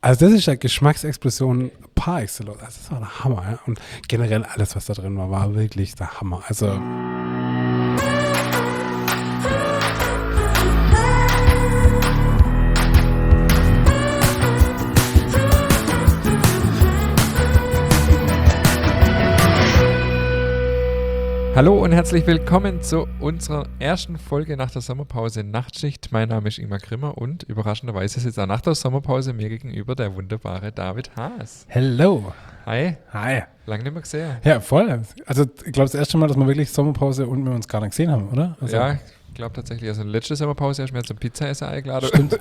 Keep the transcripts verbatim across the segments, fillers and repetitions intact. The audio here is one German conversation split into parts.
Also das ist ja Geschmacksexplosion par excellence. Also das war der Hammer, ja. Und generell alles, was da drin war, war wirklich der Hammer. Also Hallo und herzlich willkommen zu unserer ersten Folge nach der Sommerpause Nachtschicht. Mein Name ist Ingmar Grimmer und überraschenderweise sitzt auch nach der Sommerpause mir gegenüber der wunderbare David Haas. Hello. Hi. Hi. Lange nicht mehr gesehen. Ja, voll. Also ich glaube, das erste Mal, dass wir wirklich Sommerpause und wir uns gar nicht gesehen haben, oder? Also, ja, ich glaube tatsächlich. Also letzte Sommerpause hast du mir zum Pizza-Essen eingeladen. Stimmt.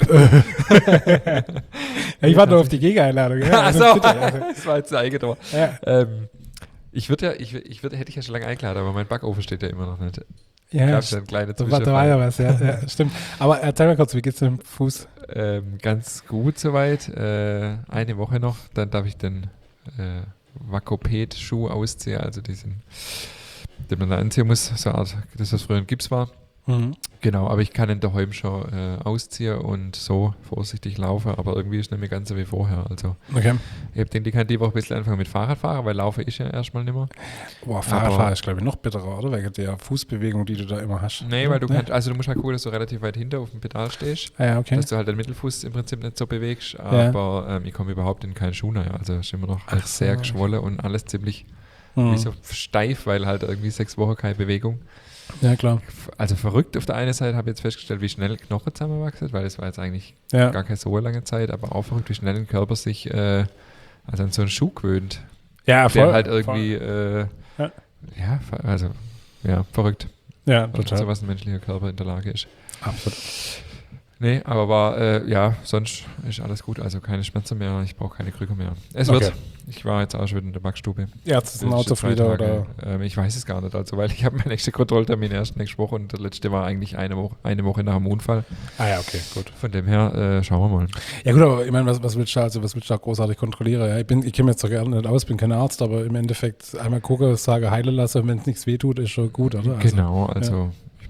ja, ich warte nur auf die Gegeneinladung. Ja, Ach so, das war jetzt der Eigentor. Ja. Ähm, ich würde ja, ich, ich würd, hätte ich ja schon lange eingeladen, aber mein Backofen steht ja immer noch nicht. Ja, Gab's ja eine kleine da war, da war ja was, ja, ja, stimmt. Aber erzähl mal kurz, wie geht's dem Fuß? Ähm, ganz gut soweit. Äh, eine Woche noch, dann darf ich den äh, Vakoped-Schuh ausziehen, also diesen, den man da anziehen muss, so eine Art, das was früher ein Gips war. Mhm. Genau, aber ich kann ihn daheim schon äh, ausziehen und so vorsichtig laufen, aber irgendwie ist es nicht mehr ganz so wie vorher. Also Okay. ich habe denke, ich kann die Woche ein bisschen anfangen mit Fahrradfahren, weil Laufen ist ja erstmal nicht mehr. Boah, Fahrradfahren ist, glaube ich, noch bitterer, oder? Wegen der Fußbewegung, die du da immer hast. Nee, weil du nee. kannst, also du musst halt gucken, dass du relativ weit hinter auf dem Pedal stehst, Ah, ja, okay. dass du halt den Mittelfuß im Prinzip nicht so bewegst, aber ähm, ich komme überhaupt in keinen Schuh rein, also ist immer noch Ach halt so, sehr okay. geschwollen und alles ziemlich Mhm. wie so steif, weil halt irgendwie sechs Wochen keine Bewegung. Ja, klar. Also verrückt. Auf der einen Seite habe ich jetzt festgestellt, wie schnell Knochen zusammenwachsen, weil das war jetzt eigentlich Ja. gar keine so lange Zeit, aber auch verrückt, wie schnell ein Körper sich äh, also an so einen Schuh gewöhnt. Ja, voll. Der halt irgendwie, äh, Ja. ja, ver- also, ja, verrückt. Ja, Total. total. So was ein menschlicher Körper in der Lage ist. Absolut. Nee, aber war, äh, ja, sonst ist alles gut. Also keine Schmerzen mehr, ich brauche keine Krücke mehr. Es Okay. wird. Ich war jetzt auch schon wieder in der Backstube. Ärzte sind Die auch letzten zwei zufrieden, Tage. oder? Ähm, ich weiß es gar nicht, also weil ich habe meinen nächsten Kontrolltermin erst nächste Woche und der letzte war eigentlich eine Woche, eine Woche nach dem Unfall. Ah ja, okay, gut. Von dem her, äh, schauen wir mal. Ja gut, aber ich meine, was, was willst du da, also was willst du da großartig kontrollieren? Ja, ich bin, ich kenne mich jetzt so gerne nicht aus, bin kein Arzt, aber im Endeffekt einmal gucken, sage, heile lassen, wenn es nichts wehtut, ist schon gut, oder? Also, Genau, also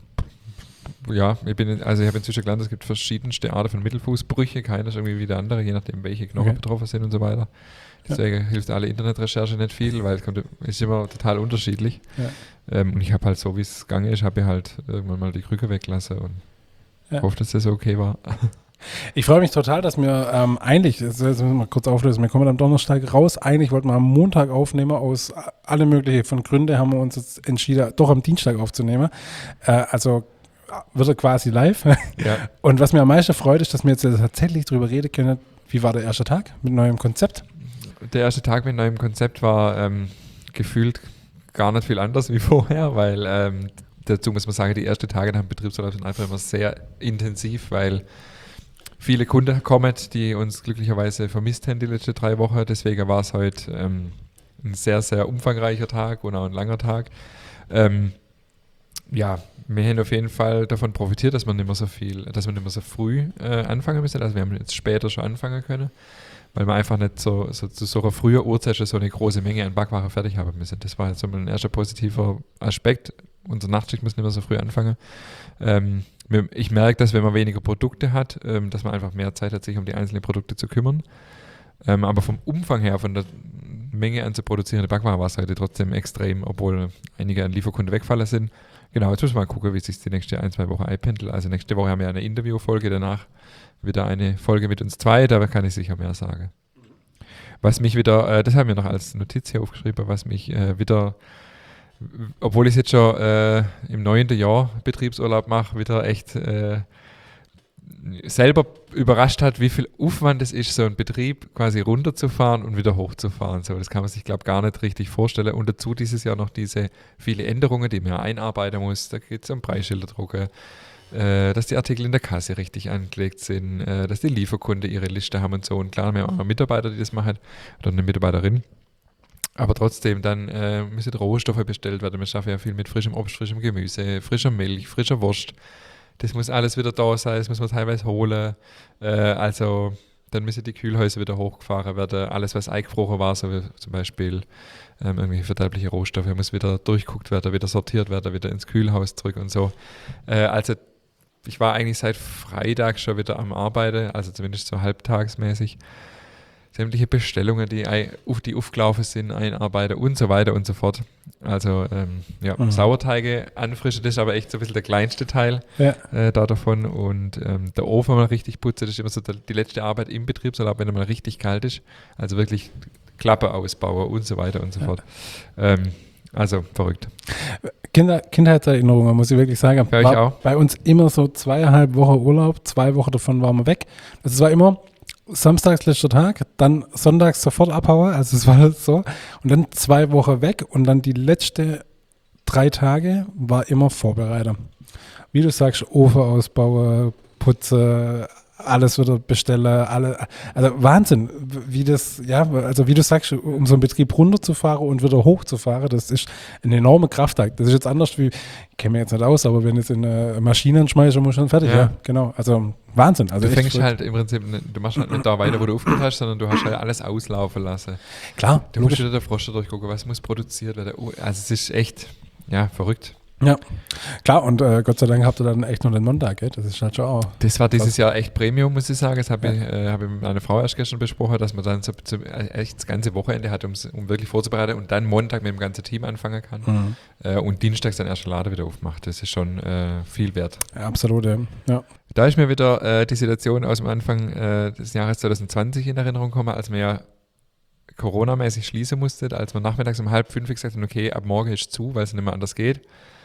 ja, ich bin, also ich habe inzwischen gelernt, es gibt verschiedenste Arten von Mittelfußbrüche, keiner ist irgendwie wie der andere, je nachdem welche Knochen Okay. betroffen sind und so weiter. Deswegen ja. hilft alle Internetrecherche nicht viel, weil es kommt, ist immer total unterschiedlich. Ja. Ähm, und ich habe halt so, wie es gegangen ist, habe ich halt irgendwann mal die Krücke weggelassen und Ja. hoffe, dass das okay war. Ich freue mich total, dass wir ähm, eigentlich, das müssen wir mal kurz auflösen, wir kommen am Donnerstag raus, eigentlich wollten wir am Montag aufnehmen, aus alle möglichen von Gründen haben wir uns jetzt entschieden, doch am Dienstag aufzunehmen. Äh, also wird er quasi live. Ja. Und was mir am meisten freut, ist, dass wir jetzt tatsächlich darüber reden können, wie war der erste Tag mit neuem Konzept? Der erste Tag mit neuem Konzept war ähm, gefühlt gar nicht viel anders wie vorher, weil ähm, dazu muss man sagen, die ersten Tage nach dem Betriebsurlaub sind einfach immer sehr intensiv, weil viele Kunden kommen, die uns glücklicherweise vermisst haben die letzten drei Wochen. Deswegen war es heute ähm, ein sehr, sehr umfangreicher Tag und auch ein langer Tag. Ähm, ja, wir haben auf jeden Fall davon profitiert, dass wir nicht mehr so viel, dass wir nicht mehr so früh äh, anfangen müssen. Also wir haben jetzt später schon anfangen können, weil wir einfach nicht so, so zu so einer frühen Uhrzeit schon so eine große Menge an Backwaren fertig haben müssen. Das war jetzt so mal ein erster positiver Aspekt. Unsere Nachtschicht muss nicht mehr so früh anfangen. Ähm, wir, ich merke, dass wenn man weniger Produkte hat, ähm, dass man einfach mehr Zeit hat, sich um die einzelnen Produkte zu kümmern. Ähm, aber vom Umfang her, von der Menge an zu produzierende Backwaren war es heute trotzdem extrem, obwohl einige an Lieferkunden wegfallen sind. Genau, jetzt müssen wir mal gucken, wie sich die nächste ein, zwei Wochen einpendelt. Also nächste Woche haben wir eine Interviewfolge, danach wieder eine Folge mit uns zwei, da kann ich sicher mehr sagen. Was mich wieder, äh, das haben wir noch als Notiz hier aufgeschrieben, was mich äh, wieder, obwohl ich jetzt schon äh, im neunten Jahr Betriebsurlaub mache, wieder echt äh, selber überrascht hat, wie viel Aufwand es ist, so einen Betrieb quasi runterzufahren und wieder hochzufahren. So, das kann man sich, glaube ich, gar nicht richtig vorstellen. Und dazu dieses Jahr noch diese viele Änderungen, die man ja einarbeiten muss. Da geht es um Preisschilder drucken, äh, dass die Artikel in der Kasse richtig angelegt sind, äh, dass die Lieferkunden ihre Liste haben und so. Und klar, wir haben auch Mitarbeiter, die das machen, oder eine Mitarbeiterin. Aber trotzdem, dann äh, müssen Rohstoffe bestellt werden. Wir schaffen ja viel mit frischem Obst, frischem Gemüse, frischer Milch, frischer Wurst. Das muss alles wieder da sein, das muss man teilweise holen. Äh, also dann müssen die Kühlhäuser wieder hochgefahren werden. Alles, was eingefroren war, so wie zum Beispiel ähm, irgendwelche verderbliche Rohstoffe, muss wieder durchguckt werden, wieder sortiert werden, wieder ins Kühlhaus zurück und so. Äh, also ich war eigentlich seit Freitag schon wieder am Arbeiten, also zumindest so halbtagsmäßig. sämtliche Bestellungen, die, ein, die aufgelaufen sind, einarbeiten und so weiter und so fort. Also ähm, ja, mhm. Sauerteige anfrischen, das ist aber echt so ein bisschen der kleinste Teil ja. äh, da davon. Und ähm, der Ofen mal richtig putzen, das ist immer so der, die letzte Arbeit im Betriebsurlaub, wenn er mal richtig kalt ist. Also wirklich Klappe ausbauen und so weiter und so ja. fort. Ähm, also verrückt. Kinder, Kindheitserinnerungen, muss ich wirklich sagen. Bei war euch auch? Bei uns immer so zweieinhalb Wochen Urlaub, zwei Wochen davon waren wir weg. Also es war immer samstags letzter Tag, dann sonntags sofort abhauen, also es war so. Und dann zwei Wochen weg und dann die letzten drei Tage war immer Vorbereiter. Wie du sagst, Ofen ausbauen, putzen, alles wieder bestellen, alle, also Wahnsinn, wie das, ja, also wie du sagst, um so einen Betrieb runterzufahren und wieder hochzufahren, das ist eine enorme Kraftakt. Das ist jetzt anders wie, ich kenne mich jetzt nicht aus, aber wenn jetzt in eine Maschine schmeißt, muss schon fertig, ja. ja, genau, also Wahnsinn. Also du fängst gut. halt im Prinzip, du machst halt nicht da weiter, wo du aufgehört hast, sondern du hast halt alles auslaufen lassen. Klar. Du musst wieder der Frosch durchgucken, was muss produziert werden, also es ist echt, ja, verrückt. Ja, klar, und äh, Gott sei Dank habt ihr dann echt nur den Montag, gell? Das ist halt schon auch. Das war dieses Jahr echt Premium, muss ich sagen. Das habe ja. ich, äh, hab ich mit meiner Frau erst gestern besprochen, dass man dann so, so echt das ganze Wochenende hat, um wirklich vorzubereiten und dann Montag mit dem ganzen Team anfangen kann mhm. äh, und dienstags dann erst den Laden wieder aufmacht. Das ist schon äh, viel wert. Ja, absolut, ja. ja. Da ist mir wieder äh, die Situation aus dem Anfang äh, des Jahres zwanzig zwanzig in Erinnerung gekommen, als wir ja Corona-mäßig schließen mussten, als wir nachmittags um halb fünf gesagt haben, okay, ab morgen ist zu, weil es nicht mehr anders geht.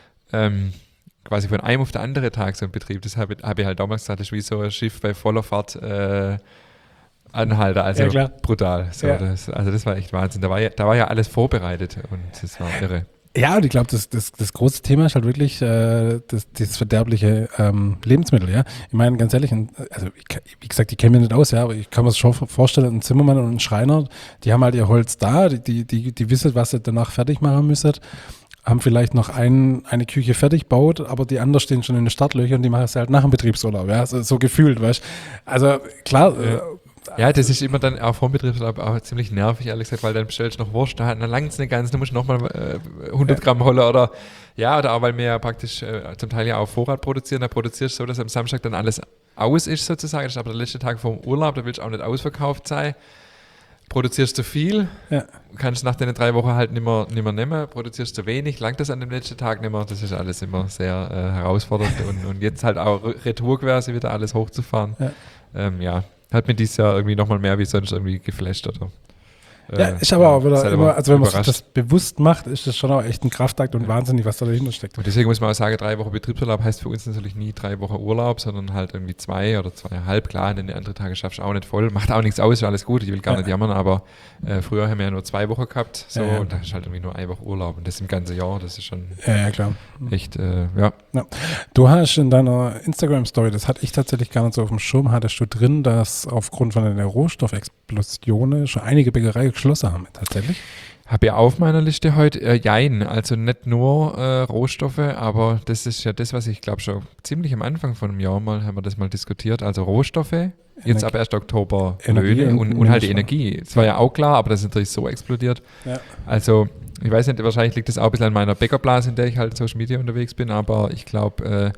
Ähm, quasi von einem auf den anderen Tag so ein Betrieb, das habe hab ich halt damals gesagt, das ist wie so ein Schiff bei voller Fahrt äh, Anhalter, also ja, brutal. So, ja. das, also das war echt Wahnsinn, da war, ja, da war ja alles vorbereitet und das war irre. Ja, und ich glaube, das, das, das große Thema ist halt wirklich äh, das, das verderbliche ähm, Lebensmittel, ja. Ich meine, ganz ehrlich, also ich, wie gesagt, ich kenne mich nicht aus, ja, aber ich kann mir das schon vorstellen, ein Zimmermann und ein Schreiner, die haben halt ihr Holz da, die, die, die wissen, was sie danach fertig machen müssen, haben vielleicht noch ein, eine Küche fertig gebaut, aber die anderen stehen schon in den Startlöchern und die machen es halt nach dem Betriebsurlaub, ja, so, so gefühlt, weißt du. Also klar. Ja. Äh, ja, das ist immer dann auch vor dem Betriebsurlaub auch ziemlich nervig, ehrlich gesagt, weil dann bestellst du noch Wurst, dann langt es nicht ganz, dann musst du nochmal äh, hundert ja. Gramm holen oder ja, oder auch weil wir ja praktisch äh, zum Teil ja auf Vorrat produzieren, da produzierst du so, dass am Samstag dann alles aus ist sozusagen, das ist aber der letzte Tag vor dem Urlaub, da willst du auch nicht ausverkauft sein. Produzierst du viel, ja. kannst nach den drei Wochen halt nicht mehr, nicht mehr nehmen, produzierst du wenig, langt das an dem letzten Tag nicht mehr, das ist alles immer sehr äh, herausfordernd und, und jetzt halt auch Retour quasi wieder alles hochzufahren, ja, ähm, ja hat mir dieses Jahr irgendwie nochmal mehr wie sonst irgendwie geflasht oder Ja, ist aber auch wieder immer, also wenn man sich das bewusst macht, ist das schon auch echt ein Kraftakt und ja. wahnsinnig, was da dahinter steckt. Und deswegen muss man auch sagen, drei Wochen Betriebsurlaub heißt für uns natürlich nie drei Wochen Urlaub, sondern halt irgendwie zwei oder zweieinhalb. Klar, in den anderen Tagen schaffst du auch nicht voll. Macht auch nichts aus, ist alles gut, ich will gar ja. nicht jammern, aber äh, früher haben wir ja nur zwei Wochen gehabt, so, ja, ja. und da ist halt irgendwie nur eine Woche Urlaub und das im ganzen Jahr, das ist schon ja, ja, klar. echt, äh, ja. ja. Du hast in deiner Instagram-Story, das hatte ich tatsächlich gar nicht so auf dem Schirm, hattest du drin, dass aufgrund von der Rohstoffexplosion schon einige Bäckereien geschlossen haben, tatsächlich? Habe ja auf meiner Liste heute, äh, jein, also nicht nur äh, Rohstoffe, aber das ist ja das, was ich glaube schon ziemlich am Anfang von einem Jahr mal, haben wir das mal diskutiert, also Rohstoffe, Energie. Jetzt ab ersten Oktober Löhne und, und, und halt die Energie. Das war ja auch klar, aber das ist natürlich so explodiert. Ja. Also ich weiß nicht, wahrscheinlich liegt das auch ein bisschen an meiner Bäckerblase, in der ich halt Social Media unterwegs bin, aber ich glaube, äh,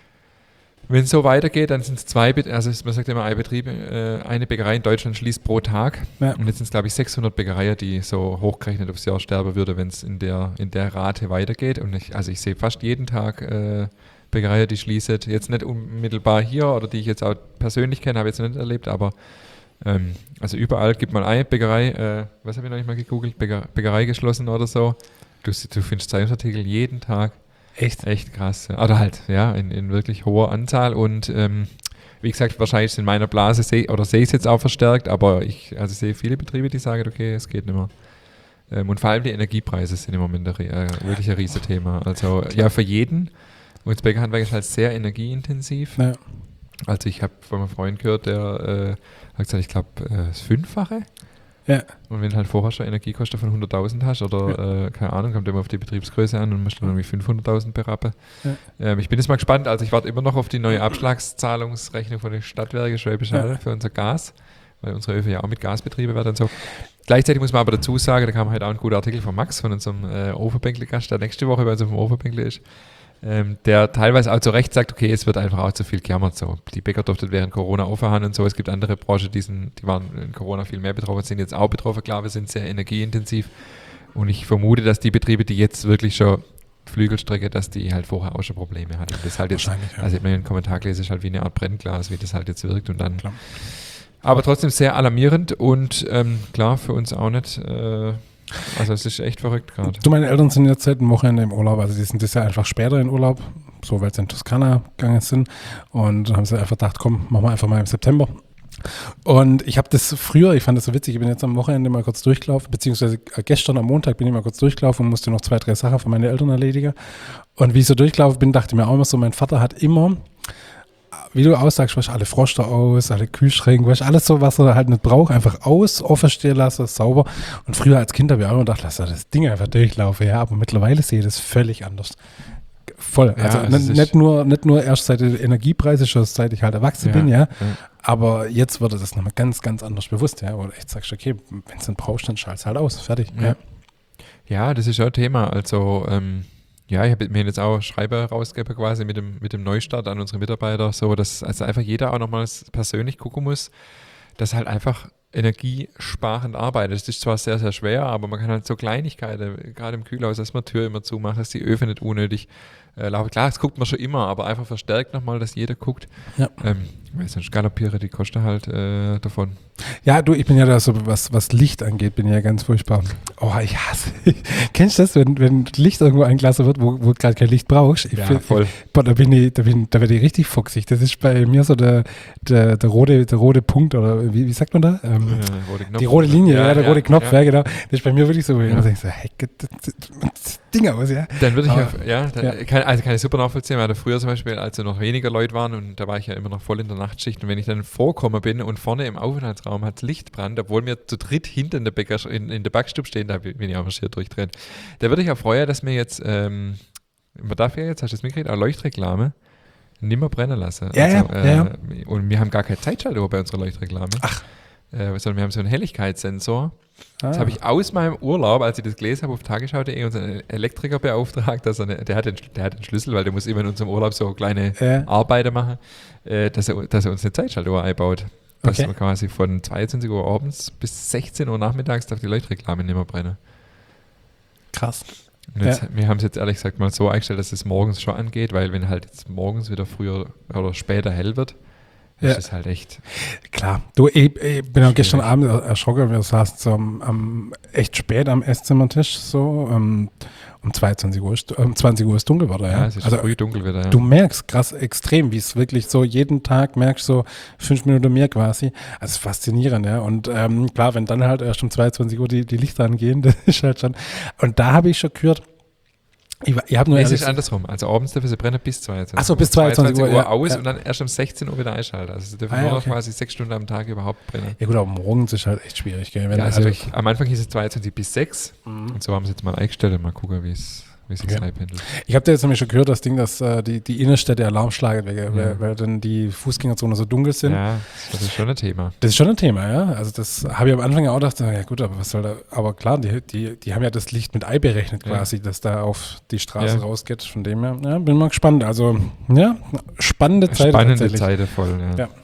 wenn es so weitergeht, dann sind es zwei, also man sagt immer, ein Betrieb, äh, eine Bäckerei in Deutschland schließt pro Tag. Ja. Und jetzt sind es, glaube ich, sechshundert Bäckereien, die so hochgerechnet aufs Jahr sterben würde, wenn es in der, in der Rate weitergeht. Und ich, also ich sehe fast jeden Tag äh, Bäckereien, die schließen. Jetzt nicht unmittelbar hier oder die ich jetzt auch persönlich kenne, habe ich jetzt nicht erlebt, aber ähm, also überall gibt mal eine Bäckerei, äh, was habe ich noch nicht mal gegoogelt, Bäcker, Bäckerei geschlossen oder so. Du, du findest Zeitungsartikel jeden Tag. Echt? Echt krass. Oder halt, ja, in, in wirklich hoher Anzahl und ähm, wie gesagt, wahrscheinlich in meiner Blase seh, oder sehe ich es jetzt auch verstärkt, aber ich also sehe viele Betriebe, die sagen, okay, es geht nicht mehr. Ähm, und vor allem die Energiepreise sind im Moment ein, äh, wirklich ein riesiges Thema. Also ja, für jeden. Und das Bäckerhandwerk ist halt sehr energieintensiv. Ja. Also ich habe von einem Freund gehört, der äh, hat gesagt, ich glaube, äh, das Fünffache. Ja. Und wenn du halt vorher schon Energiekosten von hunderttausend hast oder, ja. äh, keine Ahnung, kommt immer auf die Betriebsgröße an und musst dann irgendwie fünfhunderttausend berappen. Ja. Ähm, ich bin jetzt mal gespannt, also ich warte immer noch auf die neue Abschlagszahlungsrechnung von den Stadtwerken Schwäbisch Hall ja. für unser Gas, weil unsere Öfen ja auch mit Gasbetriebe werden und so. Gleichzeitig muss man aber dazu sagen, da kam halt auch ein guter Artikel von Max, von unserem äh, Ofenbänkle-Gast, der nächste Woche bei uns auf dem Ofenbänkle ist. ähm, der teilweise auch zu Recht sagt, okay, es wird einfach auch zu viel gejammert. So. Die Bäcker durften während Corona aufhaben und so. Es gibt andere Branchen, die, sind, die waren in Corona viel mehr betroffen, sind jetzt auch betroffen. Klar, wir sind sehr energieintensiv. Und ich vermute, dass die Betriebe, die jetzt wirklich schon Flügelstrecke, dass die halt vorher auch schon Probleme hatten. Das halt jetzt, Wahrscheinlich, ja. Also ich habe mir einen Kommentar gelesen, ist halt wie eine Art Brennglas, wie das halt jetzt wirkt und dann. Klar. Aber trotzdem sehr alarmierend und ähm, klar, für uns auch nicht. Äh, also es ist echt verrückt gerade. Du, meine Eltern sind jetzt seit einem Wochenende im Urlaub, also die sind das Jahr einfach später in Urlaub, so weil sie in Toskana gegangen sind und haben sie einfach gedacht, komm, machen wir einfach mal im September. Und ich habe das früher, ich fand das so witzig, ich bin jetzt am Wochenende mal kurz durchgelaufen, beziehungsweise gestern am Montag bin ich mal kurz durchgelaufen und musste noch zwei, drei Sachen von meinen Eltern erledigen. Und wie ich so durchgelaufen bin, dachte ich mir auch immer so, mein Vater hat immer, wie du aussagst, weißt, alle Froster aus, alle Kühlschränke, weißt, alles so, was er halt nicht braucht, einfach aus, offen stehen lassen, sauber. Und früher als Kind habe ich auch immer gedacht, lass das Ding einfach durchlaufen, ja, aber mittlerweile sehe ich das völlig anders. Voll, Ja, also also nicht, es nicht, nur, nicht nur erst seit der Energiepreise, schon seit ich halt erwachsen Ja, bin, ja, ja. aber jetzt wurde das nochmal ganz, ganz anders bewusst, ja, wo du echt sagst, okay, wenn du es nicht brauchst, dann schalt's halt aus, fertig. Ja. Ja. Ja, das ist ja ein Thema. Also, ähm, ja, ich habe mir jetzt auch Schreiber rausgegeben quasi mit dem, mit dem Neustart an unsere Mitarbeiter, so dass also einfach jeder auch nochmal persönlich gucken muss, dass halt einfach energiesparend arbeitet. Das ist zwar sehr, sehr schwer, aber man kann halt so Kleinigkeiten, gerade im Kühlhaus, dass man Tür immer zumacht, dass die Öfen nicht unnötig äh, laufen. Klar, das guckt man schon immer, aber einfach verstärkt nochmal, dass jeder guckt. Ja. Ähm, weil sonst galoppiere die Kosten halt äh, davon. Ja, du, ich bin ja da so, was, was Licht angeht, bin ich ja ganz furchtbar. Oh, ich hasse. Kennst du das, wenn, wenn Licht irgendwo eingelassen wird, wo, wo gerade kein Licht brauchst? Ich Ja, find, voll. Boah, da bin ich, da bin, da werde ich richtig fuchsig. Das ist bei mir so der, der, der rote, der rote Punkt, oder wie, wie sagt man da? Ähm, Äh, rote Knopf. die rote Linie, ja, der rote Knopf, ja, ja. genau. Das ist bei mir wirklich so, wo ich Ja. immer denke, so, hey, das, das, das Ding aus, ja. Dann würde ich Aber- auf, ja, dann, ja. Kann, also kann ich super nachvollziehen, weil früher zum Beispiel, als noch weniger Leute waren und da war ich ja immer noch voll in der Nachtschicht und wenn ich dann vorgekommen bin und vorne im Aufenthaltsraum hat Licht brannt, obwohl wir zu dritt hinter in der, Bäcker, in, in der Backstube stehen, da bin ich auch marschiert durchdrehen. Da würde ich auch freuen, dass wir jetzt, ähm, man darf ja jetzt, hast du das mitgekriegt, auch Leuchtreklame nicht mehr brennen lassen. Ja, ja, äh, ja. Und wir haben gar keine Zeitschaltuhr bei unserer Leuchtreklame. Ach. Äh, sondern wir haben so einen Helligkeitssensor. Das Ah. habe ich aus meinem Urlaub, als ich das gelesen habe, auf tagesschau punkt de unseren Elektriker beauftragt, dass er eine, der, hat den, der hat den Schlüssel, weil der muss immer in unserem Urlaub so kleine Ja. Arbeiten machen, äh, dass, er, dass er uns eine Zeitschaltuhr einbaut. Dass Okay. wir quasi von zweiundzwanzig Uhr abends bis sechzehn Uhr nachmittags darf die Leuchtreklame nicht mehr brennen. Krass. Und jetzt, Ja. wir haben es jetzt ehrlich gesagt mal so eingestellt, dass es morgens schon angeht, weil wenn halt jetzt morgens wieder früher oder später hell wird, Ja. ist es halt echt. Klar, du, ich, ich bin auch gestern Schwierig. Abend erschrocken, wir saßen so am, am, echt spät am Esszimmertisch, so um, um zweiundzwanzig Uhr, ist- um zwanzig Uhr ist dunkel geworden, ja. Ja, es ist also, früh dunkel wieder. Ja. du merkst krass extrem, wie es wirklich so jeden Tag merkst, so fünf Minuten mehr quasi. Also faszinierend, ja. Und ähm, klar, wenn dann halt erst um zweiundzwanzig Uhr die, die Lichter angehen, das ist halt schon. Und da habe ich schon gehört, ich, ich habe nur Nee, es ehrlich, ist andersrum. Also abends dürfen sie brennen bis zweiundzwanzig Uhr. Ach so, bis zweiundzwanzig Uhr, ja, aus ja. und dann erst um sechzehn Uhr wieder einschalten. Also sie dürfen Ah, ja, nur noch okay. quasi sechs Stunden am Tag überhaupt brennen. ja gut, aber morgens ist halt echt schwierig, gell. Wenn Ja, also also, ich, am Anfang hieß es zweiundzwanzig bis sechs Mhm. und so haben sie jetzt mal eingestellt und mal gucken, wie es wie es sich Okay. einpendelt. Ich habe da jetzt nämlich schon gehört, das Ding, dass äh, die, die Innenstädte Alarm schlagen, weil, Ja. weil, weil dann die Fußgängerzonen so dunkel sind. Ja, das ist schon ein Thema. Das ist schon ein Thema, ja. Also das habe ich am Anfang auch gedacht, ja gut, aber was soll da, aber klar, die, die, die haben ja das Licht mit Ei berechnet Ja. quasi, dass da auf die Straße Ja. rausgeht. Von dem her, ja, bin mal gespannt. Also, ja, spannende Zeit Spannende tatsächlich. Zeit voll, ja. Ja.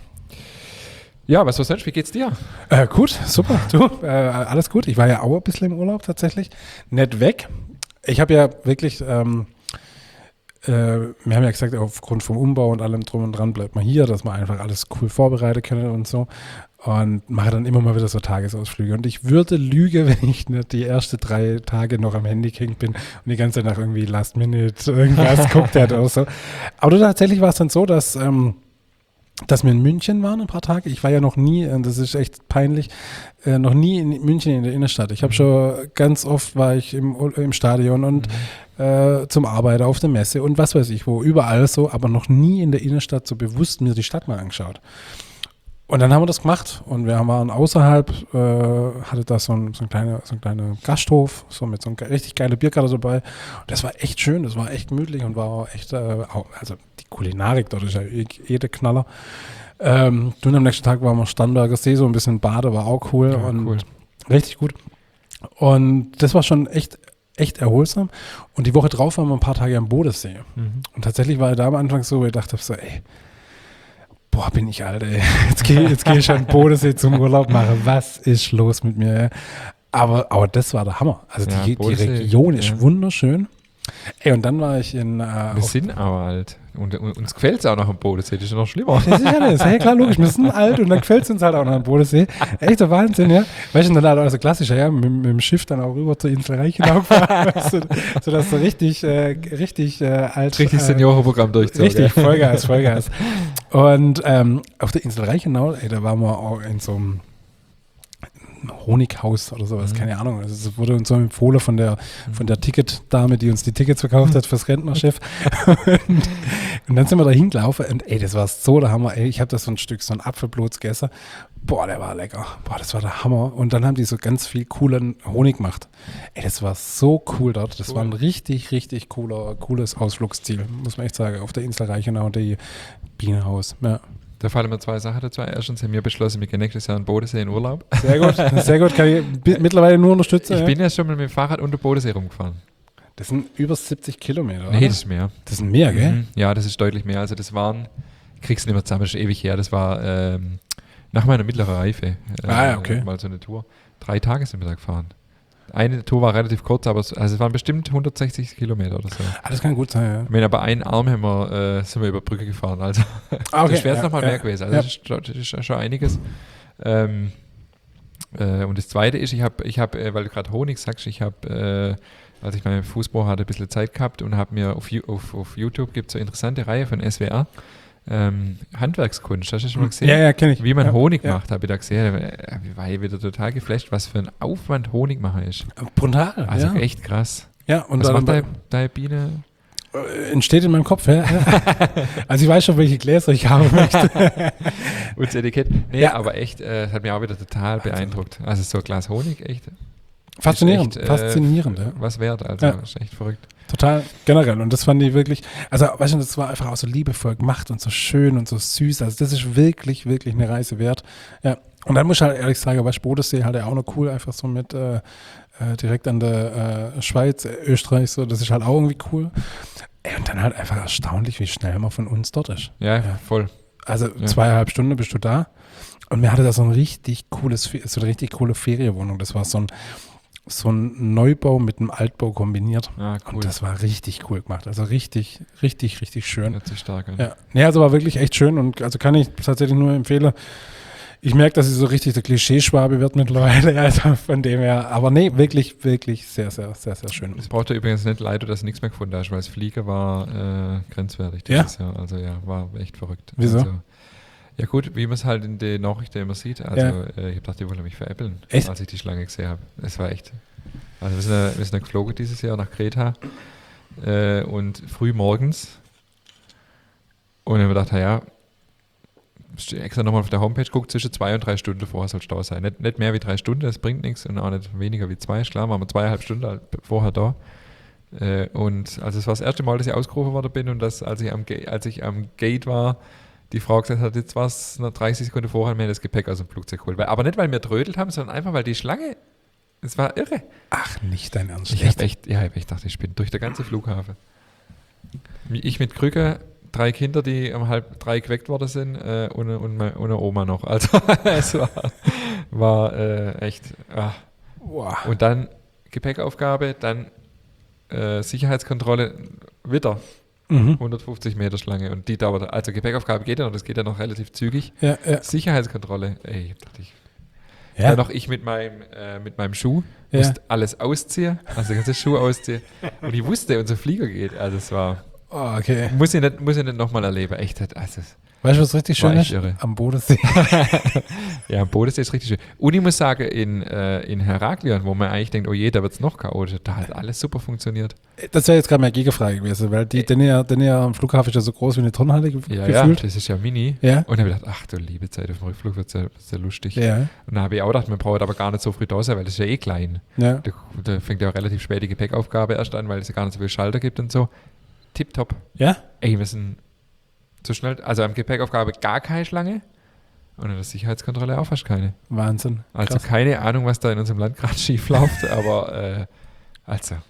Ja, was war sonst? Wie geht's dir? Äh, gut, super. Du, äh, alles gut. Ich war ja auch ein bisschen im Urlaub tatsächlich. Nicht weg. Ich habe ja wirklich, ähm, äh, wir haben ja gesagt, aufgrund vom Umbau und allem drum und dran bleibt man hier, dass wir einfach alles cool vorbereiten können und so. Und mache dann immer mal wieder so Tagesausflüge. Und ich würde lügen, wenn ich nicht die ersten drei Tage noch am Handy hängt bin und die ganze Zeit nach irgendwie Last Minute irgendwas guckt hätte oder so. Aber tatsächlich war es dann so, dass ähm, dass wir in München waren ein paar Tage. Ich war ja noch nie, und das ist echt peinlich, äh, noch nie in München in der Innenstadt. Ich habe Mhm. schon ganz oft war ich im, im Stadion und äh, zum Arbeiten auf der Messe und was weiß ich wo, überall so, aber noch nie in der Innenstadt so bewusst mir die Stadt mal angeschaut. Und dann haben wir das gemacht und wir waren außerhalb, äh, hatte da so ein, so ein kleiner so ein kleiner Gasthof, so mit so einem richtig geile Bierkarte dabei. Und das war echt schön, das war echt gemütlich und war auch echt, äh, auch, also die Kulinarik dort ist ja eh eh der Knaller. Ähm, und am nächsten Tag waren wir Starnberger See, so ein bisschen Bade, war auch cool Ja, und cool. richtig gut. Und das war schon echt echt erholsam. Und die Woche drauf waren wir ein paar Tage am Bodensee. Mhm. Und tatsächlich war da am Anfang so, wo ich dachte so, ey, boah, bin ich alt, ey. Jetzt gehe jetzt geh ich an den Bodensee zum Urlaub machen. Was ist los mit mir? Ey? Aber, aber das war der Hammer. Also Ja, die, die Bodensee, Region ist ja. wunderschön. Ey, und dann war ich in... Äh, Wir auf- sind aber alt. Und, und uns gefällt es auch noch am Bodensee, das ist ja noch schlimmer. Das ist ja das. Hey, klar, logisch. Wir sind alt und dann gefällt es uns halt auch noch am Bodensee. Echter Wahnsinn, ja. Weißt du, dann halt auch so klassischer, ja, mit, mit dem Schiff dann auch rüber zur Insel Reichenau gefahren, weißt du, sodass du richtig, äh, richtig äh, alt... Richtig äh, Seniorenprogramm durchzogen. Richtig, gell? Vollgas, Vollgas. Und ähm, auf der Insel Reichenau, ey, da waren wir auch in so einem Honighaus oder sowas, Mhm. keine Ahnung. Also es wurde uns so empfohlen von der, von der Ticketdame, die uns die Tickets verkauft hat fürs Rentnerschiff. und, und dann sind wir da hingelaufen und ey, das war so der Hammer. Ey, ich habe das so ein Stück, so ein Apfelblutz gegessen. Boah, der war lecker. Boah, das war der Hammer. Und dann haben die so ganz viel coolen Honig gemacht. Ey, das war so cool dort. Das Cool. war ein richtig, richtig cooler, cooles Ausflugsziel, muss man echt sagen. Auf der Insel Reichenau und die Bienenhaus. Ja. Da fallen mir zwei Sachen dazu. Erstens haben wir beschlossen, wir gehen nächstes Jahr in Bodensee in Urlaub. Sehr gut, sehr gut. Kann ich bi- mittlerweile nur unterstützen. Ich ja. bin ja schon mal mit dem Fahrrad unter Bodensee rumgefahren. Das sind über siebzig Kilometer. Nee, oder? das ist mehr. Das sind mehr, gell? Mhm. Ja, das ist deutlich mehr. Also das waren, ich krieg's nicht mehr zusammen, das ist ewig her. Das war ähm, nach meiner mittleren Reife. Äh, Ah, ja, okay. Mal so eine Tour. Drei Tage sind wir da gefahren. Eine Tour war relativ kurz, aber es, also es waren bestimmt hundertsechzig Kilometer oder so. Ah, das kann gut sein, ja. Ich meine, aber einen Arm haben wir, äh, sind wir über Brücke gefahren. Also Ah, das wäre jetzt ja, nochmal ja, mehr gewesen. Also ja. das, ist, schon- das ist schon einiges. Ähm, äh, und das Zweite ist, ich habe, ich hab, äh, weil du gerade Honig sagst, ich habe, äh, als ich meinen Fußball hatte, ein bisschen Zeit gehabt und habe mir auf, Ju- auf, auf YouTube, gibt es so eine interessante Reihe von S W R, ähm, Handwerkskunst, hast du das schon mal gesehen? Ja, ja, kenne ich. Wie man ja, Honig ja. macht, habe ich da gesehen. Äh, Ich war hier wieder total geflasht, was für ein Aufwand Honig machen ist. Brutal, Also ja. echt krass. Ja, und Was dann macht deine, deine Biene? äh, entsteht in meinem Kopf, ja. Also ich weiß schon, welche Gläser ich haben möchte. Und das Etikett? Nee, Ja. aber echt, äh, hat mich auch wieder total beeindruckt. Also so ein Glas Honig, echt. Faszinierend, ist echt, faszinierend, äh, ja. Was wert, also Ja. ist echt verrückt. Total generell. Und das fand ich wirklich, also weißt du, das war einfach auch so liebevoll gemacht und so schön und so süß. Also das ist wirklich, wirklich eine Reise wert. Ja. Und dann muss ich halt ehrlich sagen, weißt du, Bodensee halt ja auch noch cool, einfach so mit äh, äh, direkt an der äh, Schweiz, äh, Österreich, so, das ist halt auch irgendwie cool. Ey, und dann halt einfach erstaunlich, wie schnell man von uns dort ist. Ja, Ja. voll. Also Ja. zweieinhalb Stunden bist du da. Und mir hatte da so ein richtig cooles, Fe- so eine richtig coole Ferienwohnung. Das war so ein, so ein Neubau mit einem Altbau kombiniert. Ah, cool. Und das war richtig cool gemacht. Also richtig, richtig, richtig schön. Hört sich stark an. Ja, nee, also war wirklich echt schön und also kann ich tatsächlich nur empfehlen. Ich merke, dass ich so richtig der Klischeeschwabe wird mittlerweile, also von dem her. Aber nee, wirklich, wirklich sehr, sehr, sehr, sehr schön. Es braucht ja übrigens nicht leid, dass du nichts mehr gefunden hast, weil das Flieger war äh, grenzwertig Ja? dieses Jahr. Also ja, war echt verrückt. Wieso? Also, ja gut, wie man es halt in den Nachrichten immer sieht. Also Ja. äh, ich habe gedacht, die wollen mich veräppeln, Echt? als ich die Schlange gesehen habe. Es war echt. Also wir sind, ja, wir sind ja geflogen dieses Jahr nach Kreta äh, und früh morgens. Und ich habe gedacht, ja, stehe extra nochmal auf der Homepage, guckt zwischen zwei und drei Stunden vorher soll Stau sein. Nicht, nicht mehr wie drei Stunden, das bringt nichts und auch nicht weniger wie zwei. Klar, waren wir zweieinhalb Stunden halt vorher da. Äh, und also es war das erste Mal, dass ich ausgerufen worden bin und dass, als ich am, Ga- als ich am Gate war, die Frau gesagt hat, jetzt war es noch dreißig Sekunden vorher, mir das Gepäck aus dem Flugzeug geholt. Weil, aber nicht, weil wir trödelt haben, sondern einfach, weil die Schlange, es war irre. Ach, nicht dein Ernst. Ich habe echt, ja, ich hab echt gedacht, ich bin durch den ganzen Flughafen. Ich mit Krücke, drei Kinder, die um halb drei geweckt worden sind äh, und, und, meine- und eine Oma noch. Also es war, war äh, echt. Ah. Wow. Und dann Gepäckaufgabe, dann äh, Sicherheitskontrolle, wieder Mhm. hundertfünfzig Meter Schlange und die dauert, also Gepäckaufgabe geht ja noch, das geht ja noch relativ zügig. Ja, ja. Sicherheitskontrolle, ey, ich dachte ich. Ja. Dann noch ich mit meinem, äh, mit meinem Schuh, Ja. musste alles ausziehen, also den ganzen Schuh ausziehen. Und ich wusste, unser Flieger geht. Also es war, Oh, okay. muss ich nicht, muss ich nicht nochmal erleben. Echt, also es- Weißt du, was richtig War schön echt ist? irre. Am Bodensee. ja, am Bodensee ist richtig schön. Und ich muss sagen, in, äh, in Heraklion, wo man eigentlich denkt, oh je, da wird es noch chaotischer, da hat alles super funktioniert. Das wäre jetzt gerade meine Gegenfrage gewesen, weil die, den ja, den ja am Flughafen ist ja so groß wie eine Turnhalle ge Ja, gefühlt. ja, das ist ja mini. Ja. Und dann habe ich gedacht, ach du liebe Zeit, auf dem Rückflug wird es ja, wird's ja lustig. Ja. Und dann habe ich auch gedacht, man braucht aber gar nicht so früh da sein, weil das ist ja eh klein. Ja. Da, da fängt ja auch relativ spät die Gepäckaufgabe erst an, weil es ja gar nicht so viel Schalter gibt und so. Tipptopp. Ja? Ey, wir sind zu schnell. Also am Gepäckaufgabe gar keine Schlange und an der Sicherheitskontrolle auch fast keine. Wahnsinn. Also Krass. keine Ahnung, was da in unserem Land gerade schief läuft, aber äh, also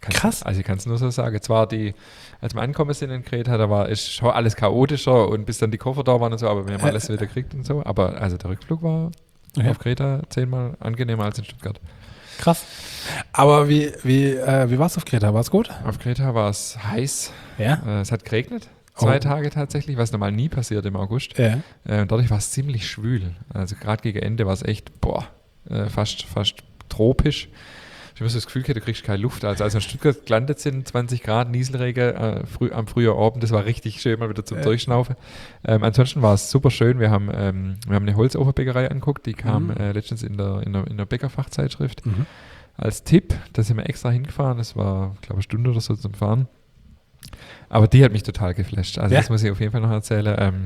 Kann's, Krass. Also ich kann es nur so sagen. Zwar die, als wir angekommen sind in Kreta, da war ist schon alles chaotischer und bis dann die Koffer da waren und so, aber wir haben Äh, alles wieder gekriegt und so. Aber also der Rückflug war Okay. auf Kreta zehnmal angenehmer als in Stuttgart. Krass. Aber wie, wie, äh, wie war es auf Kreta? War es gut? Auf Kreta war es heiß. Ja. Äh, es hat geregnet. Zwei Oh. Tage tatsächlich, was normal nie passiert im August. Ja. Äh, und dadurch war es ziemlich schwül. Also gerade gegen Ende war es echt, boah, äh, fast, fast tropisch. Ich habe so das Gefühl, du kriegst keine Luft. Also als wir in Stuttgart gelandet sind, zwanzig Grad, Nieselregen äh, früh, am frühen Abend, das war richtig schön, mal wieder zum Äh. Durchschnaufen. Ähm, ansonsten war es super schön. Wir haben, ähm, wir haben eine Holzofenbäckerei angeguckt, die kam Mhm. äh, letztens in der, in der, in der Bäckerfachzeitschrift. Mhm. Als Tipp, da sind wir extra hingefahren, das war, glaube ich, eine Stunde oder so zum Fahren. Aber die hat mich total geflasht. Also Ja. das muss ich auf jeden Fall noch erzählen. Ähm,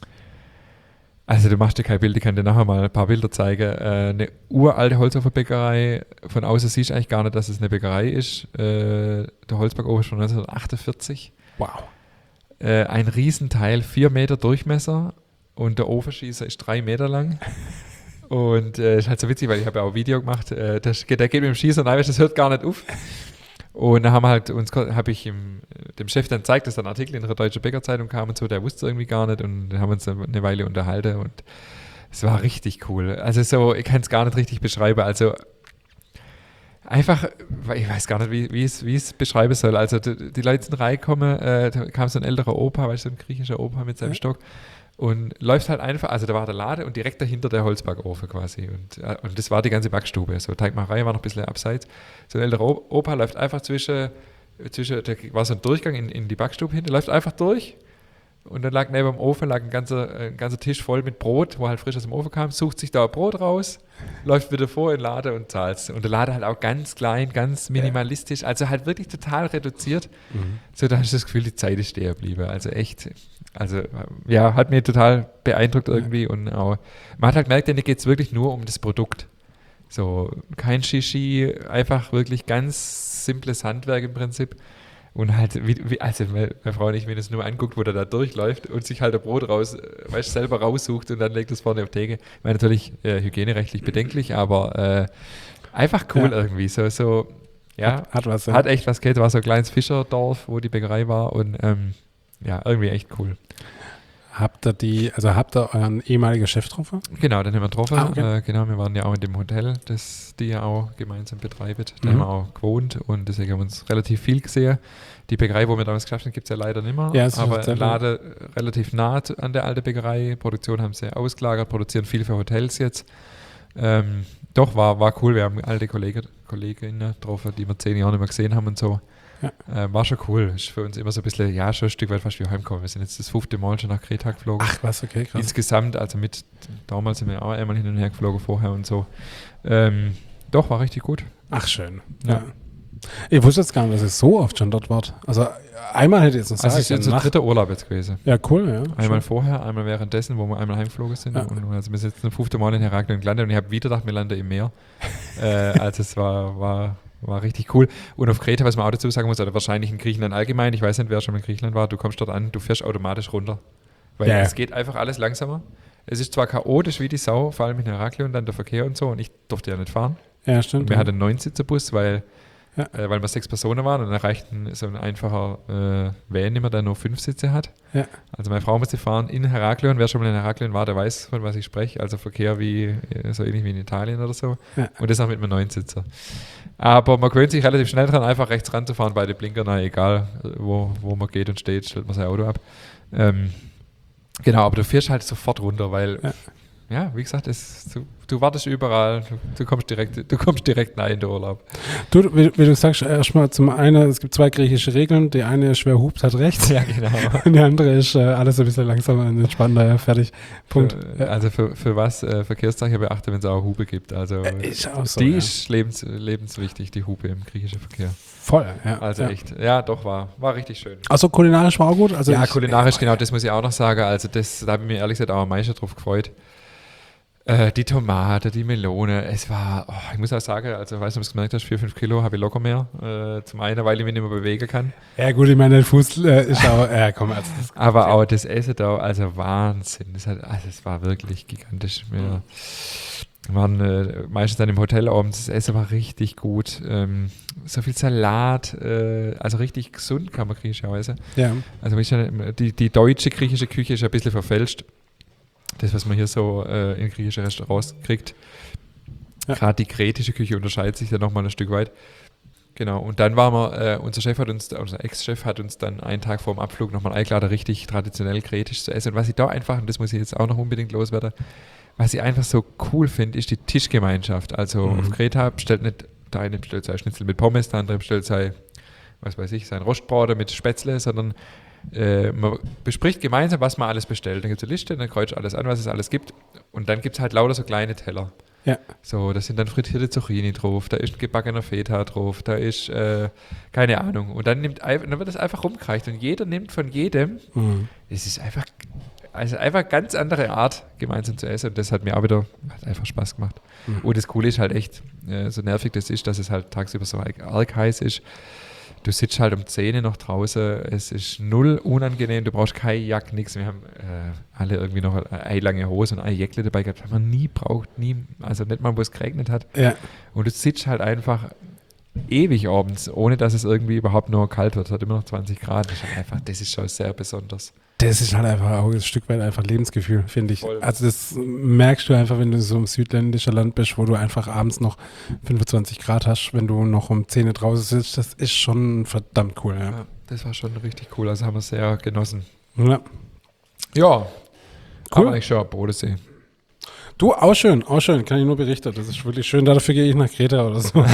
also du machst dir kein Bild, ich kann dir nachher mal ein paar Bilder zeigen. Äh, eine uralte Holzofenbäckerei, von außen siehst du eigentlich gar nicht, dass es eine Bäckerei ist. Äh, der Holzbackofen ist von neunzehnhundertachtundvierzig. Wow. Äh, ein Riesenteil, vier Meter Durchmesser und der Ofenschießer ist drei Meter lang. Und äh, ist halt so witzig, weil ich habe ja auch ein Video gemacht, äh, das, der geht mit dem Schießer rein, das hört gar nicht auf. Und da haben wir halt uns, habe ich ihm, dem Chef dann gezeigt, dass da ein Artikel in der Deutschen Bäckerzeitung kam und so, der wusste irgendwie gar nicht und dann haben wir uns dann eine Weile unterhalten und es war richtig cool. Also so, ich kann es gar nicht richtig beschreiben, also einfach, ich weiß gar nicht, wie, wie es, wie es beschreiben soll. Also die, die Leute sind reingekommen, äh, da kam so ein älterer Opa, weißt du, so ein griechischer Opa mit seinem Ja. Stock und läuft halt einfach, also da war der Laden und direkt dahinter der Holzbackofen quasi und, äh, und das war die ganze Backstube, so Teigmacherei war noch ein bisschen abseits. So ein älterer O- Opa läuft einfach zwischen, zwischen da war so ein Durchgang in, in die Backstube hin, der läuft einfach durch und dann lag neben dem Ofen lag ein ganzer, ein ganzer Tisch voll mit Brot, wo halt frisch aus dem Ofen kam, sucht sich da ein Brot raus, läuft wieder vor in den Laden und zahlt. Und der Laden halt auch ganz klein, ganz minimalistisch, also halt wirklich total reduziert. Mhm. So, da hast du das Gefühl, die Zeit ist stehen geblieben. Also echt, also ja, hat mich total beeindruckt irgendwie und auch, man hat halt gemerkt, denen geht es wirklich nur um das Produkt. So, kein Shishi, einfach wirklich ganz simples Handwerk im Prinzip. Und halt, wie, wie, also meine, meine Frau und ich, wenn es nur anguckt, wo der da durchläuft und sich halt ein Brot raus, weißt du, selber raussucht und dann legt es vorne auf die Theke. Ich meine, natürlich äh, hygienerechtlich bedenklich, aber äh, einfach cool Ja. irgendwie. So, so, ja, Hat, hat was. Ja. hat echt was geht. War so ein kleines Fischerdorf, wo die Bäckerei war und ähm, ja, irgendwie echt cool. Habt ihr die, also habt ihr euren ehemaligen Chef getroffen? Genau, dann haben wir getroffen. Ah, okay. äh, genau, wir waren ja auch in dem Hotel, das die ja auch gemeinsam betreibt. Da Mhm. haben wir auch gewohnt und deswegen haben wir uns relativ viel gesehen. Die Bäckerei, wo wir damals geschafft haben, gibt es ja leider nicht mehr. Ja, es ist aber tatsächlich- Laden relativ nah zu, an der alten Bäckerei. Produktion haben sie ausgelagert, produzieren viel für Hotels jetzt. Ähm, doch, war, war cool. Wir haben alte Kollegen, Kolleginnen getroffen, die wir zehn Jahre nicht mehr gesehen haben und so. Ja. Äh, war schon cool. Ist für uns immer so ein bisschen, ja, schon ein Stück weit fast wie heimkommen. Wir sind jetzt das fünfte Mal schon nach Kreta geflogen. Ach, was, okay, krass. Insgesamt, also mit, damals sind wir auch einmal hin und her geflogen vorher und so. Ähm, doch, war richtig gut. Ach, schön. Ja. Ja. Ich wusste jetzt gar nicht, dass es so oft schon dort war. Also einmal hätte ich jetzt noch Also sagen es ist unser können, nach- dritter Urlaub jetzt gewesen. Ja, cool, ja. Einmal Schön. vorher, einmal währenddessen, wo wir einmal heimgeflogen sind. Ja. Und also wir sind jetzt das fünfte Mal in Heraklion gelandet und ich habe wieder gedacht, wir landen im Meer. äh, also es war, war, war richtig cool. Und auf Kreta, was man auch dazu sagen muss, oder wahrscheinlich in Griechenland allgemein, ich weiß nicht, wer schon mal in Griechenland war, du kommst dort an, du fährst automatisch runter. Weil Ja. es geht einfach alles langsamer. Es ist zwar chaotisch wie die Sau, vor allem in Heraklion, dann der Verkehr und so, und ich durfte ja nicht fahren. Ja, stimmt. Wir ja. hatten einen Neun-Sitzer-Bus, weil, Ja. äh, weil wir sechs Personen waren und dann reichten so ein einfacher äh, Van immer, der nur fünf Sitze hat. Ja. Also meine Frau musste fahren in Heraklion. Wer schon mal in Heraklion war, der weiß, von was ich spreche. Also Verkehr wie äh, so ähnlich wie in Italien oder so. Ja. Und das auch mit einem Neun-Sitzer. Aber man gewöhnt sich relativ schnell dran, einfach rechts ranzufahren bei den Blinkern. Na, egal, äh, wo, wo man geht und steht, stellt man sein Auto ab. Ähm, genau, aber du fährst halt sofort runter, weil Ja. ja, wie gesagt, es, du, du wartest überall, du, du kommst direkt, du kommst direkt rein in den Urlaub. Du, wie, wie du sagst, erstmal zum einen, es gibt zwei griechische Regeln. Die eine ist, wer hupt, hat recht. Ja, genau. Und die andere ist, äh, alles ein bisschen langsamer und entspannter, ja, fertig. Punkt. Für, Ja. also für, für was äh, Verkehrszeichen beachte, wenn es auch Hupe gibt. Also Äh, ist auch so, die ja. ist lebens, lebenswichtig, die Hupe im griechischen Verkehr. Voll, ja. Also ja. echt, ja doch, war, war richtig schön. Also kulinarisch war auch gut. Also ja, ich, kulinarisch, genau, das muss ich auch noch sagen. Also das, da habe ich mich ehrlich gesagt auch am meisten drauf gefreut. Äh, die Tomate, die Melone, es war, oh, ich muss auch sagen, also weißt du, ob du es gemerkt hast, vier, fünf Kilo habe ich locker mehr. Äh, zum einen, weil ich mich nicht mehr bewegen kann. Ja gut, ich meine, der Fuß äh, ist auch, ja komm, also das, Aber auch das Essen da, also Wahnsinn. Das, hat, also es war wirklich gigantisch. Wir, Wir waren äh, meistens dann im Hotel abends, das Essen war richtig gut. Ähm, so viel Salat, äh, also richtig gesund kann man griechisch auch essen. Ja. Also die, die deutsche griechische Küche ist ein bisschen verfälscht. Das, was man hier so äh, in griechischen Restaurants kriegt. Ja. Gerade die kretische Küche unterscheidet sich ja nochmal ein Stück weit. Genau, und dann waren wir, äh, unser Chef hat uns, unser Ex-Chef hat uns dann einen Tag vor dem Abflug nochmal eingeladen, richtig traditionell kretisch zu essen. Und was ich da einfach, und das muss ich jetzt auch noch unbedingt loswerden, was ich einfach so cool finde, ist die Tischgemeinschaft. Also mhm. auf Kreta bestellt nicht, der eine bestellt sein Schnitzel mit Pommes, der andere bestellt sein, was weiß ich, sein Rostbraten mit Spätzle, sondern äh, man bespricht gemeinsam, was man alles bestellt. Dann gibt es eine Liste, dann kreuzt alles an, was es alles gibt. Und dann gibt es halt lauter so kleine Teller. Ja. So, da sind dann frittierte Zucchini drauf, da ist ein gebackener Feta drauf, da ist, äh, keine Ahnung. Und dann, nimmt, dann wird das einfach rumgereicht und jeder nimmt von jedem. Mhm. Es ist einfach, also einfach eine ganz andere Art, gemeinsam zu essen. Und das hat mir auch wieder hat einfach Spaß gemacht. Mhm. Und das Coole ist halt echt, äh, so nervig das ist, dass es halt tagsüber so arg heiß ist. Du sitzt halt um zehn noch draußen, es ist null unangenehm, du brauchst keine Jacke, nichts. Wir haben äh, alle irgendwie noch eine lange Hose und eine Jäckle dabei gehabt, haben wir nie braucht, nie, also nicht mal, wo es geregnet hat. Ja. Und du sitzt halt einfach ewig abends, ohne dass es irgendwie überhaupt nur kalt wird. Es hat immer noch zwanzig Grad. Das ist, halt einfach, das ist schon sehr besonders. Das ist halt einfach auch ein Stück weit einfach Lebensgefühl, finde ich. Voll. Also das merkst du einfach, wenn du so im südländischen Land bist, wo du einfach abends noch fünfundzwanzig Grad hast, wenn du noch um zehn draußen sitzt. Das ist schon verdammt cool. Ja. Ja, das war schon richtig cool. Also haben wir sehr genossen. Ja. Ja, cool. Aber ich schon am Bodensee. Du, auch schön, auch schön. Kann ich nur berichten. Das ist wirklich schön. Dafür gehe ich nach Kreta oder so.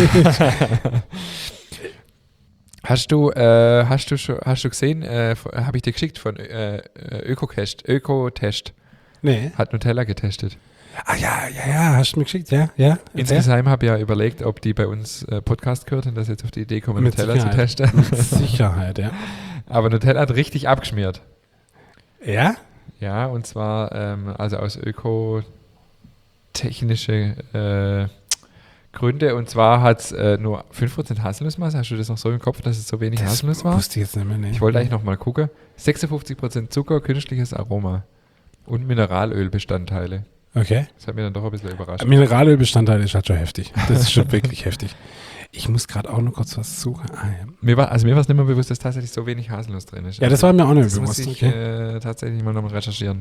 Hast du, äh, hast du schon, hast du gesehen, äh, habe ich dir geschickt von äh, Ökotest, Ökotest. Nee. Hat Nutella getestet. Ah ja, ja, ja, hast du mir geschickt, ja, ja. Insgesamt habe ich ja überlegt, ob die bei uns äh, Podcast gehört und dass jetzt auf die Idee kommen, Mit Nutella Sicherheit. zu testen. Mit Sicherheit, ja. Aber Nutella hat richtig abgeschmiert. Ja? Ja, und zwar ähm, also aus ökotechnische äh, Gründe, und zwar hat es äh, nur fünf Prozent Haselnussmasse. Hast du das noch so im Kopf, dass es so wenig das Haselnuss war? Wusste ich jetzt nicht mehr, nee. Ich wollte eigentlich noch mal gucken. sechsundfünfzig Prozent Zucker, künstliches Aroma und Mineralölbestandteile. Okay. Das hat mich dann doch ein bisschen überrascht. Mineralölbestandteile ist halt schon heftig. Das ist schon wirklich heftig. Ich muss gerade auch noch kurz was suchen. Ah, ja. Mir war, also mir war es nicht mehr bewusst, dass tatsächlich so wenig Haselnuss drin ist. Ja, das war mir auch nicht das bewusst. Das muss ich okay. äh, tatsächlich mal nochmal recherchieren.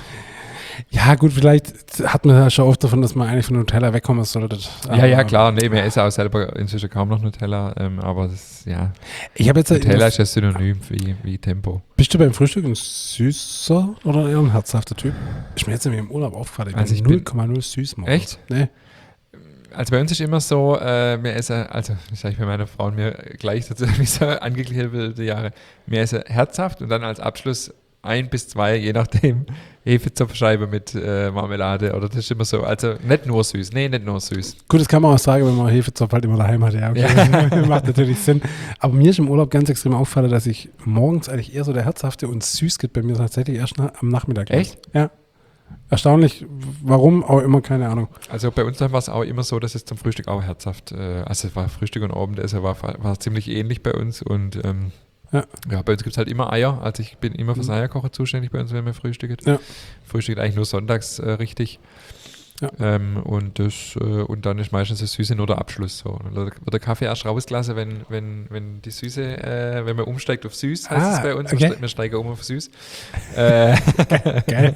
Ja, gut, vielleicht hat man ja schon oft davon, dass man eigentlich von Nutella wegkommen sollte. Ja, ja, klar. Nee, mir ist auch selber inzwischen kaum noch Nutella, ähm, aber das, ja. Ich habe jetzt Nutella ist ja synonym wie, wie Tempo. Bist du beim Frühstück ein süßer oder eher ein herzhafter Typ? Ist mir jetzt nämlich im Urlaub aufgefallen. Ich also bin null Komma null süß morgens. Echt? Nee. Also bei uns ist immer so, äh, wir essen, also ich sage bei meiner Frau und mir gleich dazu, wie so angegliederte Jahre, wir essen herzhaft und dann als Abschluss ein bis zwei, je nachdem, Hefezopfscheibe mit äh, Marmelade oder das ist immer so, also nicht nur süß, nee, nicht nur süß. Gut, das kann man auch sagen, wenn man Hefezopf halt immer daheim hat, ja, okay, ja. Macht natürlich Sinn. Aber mir ist im Urlaub ganz extrem aufgefallen, dass ich morgens eigentlich eher so der herzhafte und süß geht bei mir tatsächlich erst nach, am Nachmittag. Echt? Ja. Erstaunlich, warum auch immer, keine Ahnung. Also bei uns war es auch immer so, dass es zum Frühstück auch herzhaft, äh, also es war Frühstück und Abendessen war, war ziemlich ähnlich bei uns und ähm, ja. ja, bei uns gibt es halt immer Eier, also ich bin immer fürs Eierkochen zuständig bei uns, wenn wir frühstücken. Ja. Frühstückt eigentlich nur sonntags äh, richtig. Ja. Ähm, und, das, äh, und dann ist meistens das Süße nur der Abschluss. So. Dann wird der Kaffee erst rausgelassen, wenn, wenn, wenn die Süße, äh, wenn man umsteigt auf Süß, heißt ah, es bei uns. Okay. Wir steigen um auf Süß. äh, Geil.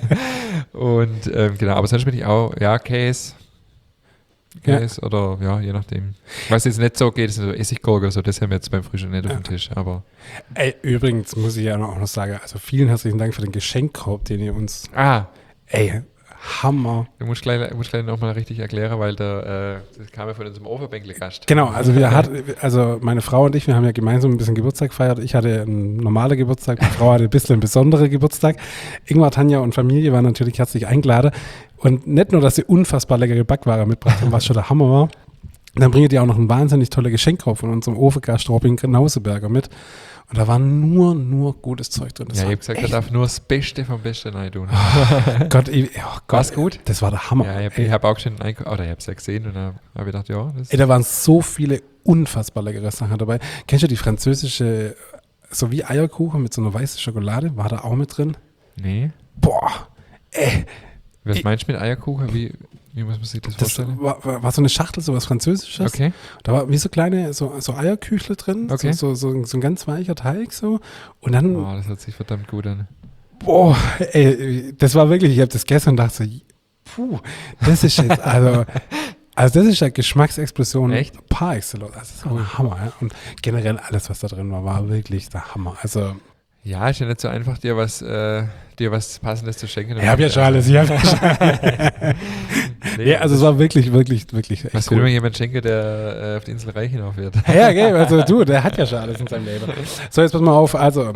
Und ähm, genau, aber sonst bin ich auch, ja, Käse. Käse ja. oder ja, je nachdem. Was jetzt nicht so geht, ist so Essiggurke oder so, das haben wir jetzt beim Frühstück nicht ja. auf dem Tisch. Aber ey, übrigens muss ich ja auch noch sagen, also vielen herzlichen Dank für den Geschenkkorb, den ihr uns. Ah. Ey, Hammer. Du musst gleich, musst gleich nochmal richtig erklären, weil der, äh, das kam ja von unserem Overbänkle-Gast. Genau, also wir hatten, also meine Frau und ich, wir haben ja gemeinsam ein bisschen Geburtstag gefeiert. Ich hatte einen normalen Geburtstag, meine Frau hatte ein bisschen einen besonderen Geburtstag. Ingmar, Tanja und Familie waren natürlich herzlich eingeladen. Und nicht nur, dass sie unfassbar leckere Backware mitgebracht haben, was schon der Hammer war, dann bringen die auch noch einen wahnsinnig tollen Geschenkkorb von unserem Ofengast Robin Knauseberger mit. Und da war nur, nur gutes Zeug drin. Das ja, ich habe gesagt, er darf nur das Beste vom Besten rein tun. Oh Gott, ich, oh Gott, war's gut? Das war der Hammer. Ja, ich habe hab auch schon einen, oder ich habe es ja gesehen und dann habe ich gedacht, ja. Das ey, da waren so viele unfassbar leckere Sachen dabei. Kennst du die französische, so wie Eierkuchen mit so einer weißen Schokolade? War da auch mit drin? Nee. Boah, ey. Was meinst du mit Eierkuchen? Wie? Wie muss man sich das, Das vorstellen? war, war, war so eine Schachtel, so was Französisches. Okay. Da war wie so kleine, so, so Eierküchle drin, Okay. so, so, so, so ein ganz weicher Teig so. Und dann, Oh, das hört sich verdammt gut an. boah, ey, das war wirklich, ich habe das gegessen und dachte so, puh, das ist jetzt, also, also das ist ja Geschmacksexplosion Echt? par excellence. Also das war ein Hammer. Ja? Und generell alles, was da drin war, war wirklich der Hammer. Also, Ja, ist ja nicht so einfach, dir was, äh, dir was Passendes zu schenken. ich habe ja schon alles, ich habe ja schon. Nee, Ja, also es war wirklich, wirklich, wirklich echt was cool. will man jemand schenken, der äh, auf die Insel Reich hinauf wird? Ja, gell, also du, der hat ja schon alles in seinem Leben. So, jetzt pass mal auf, also,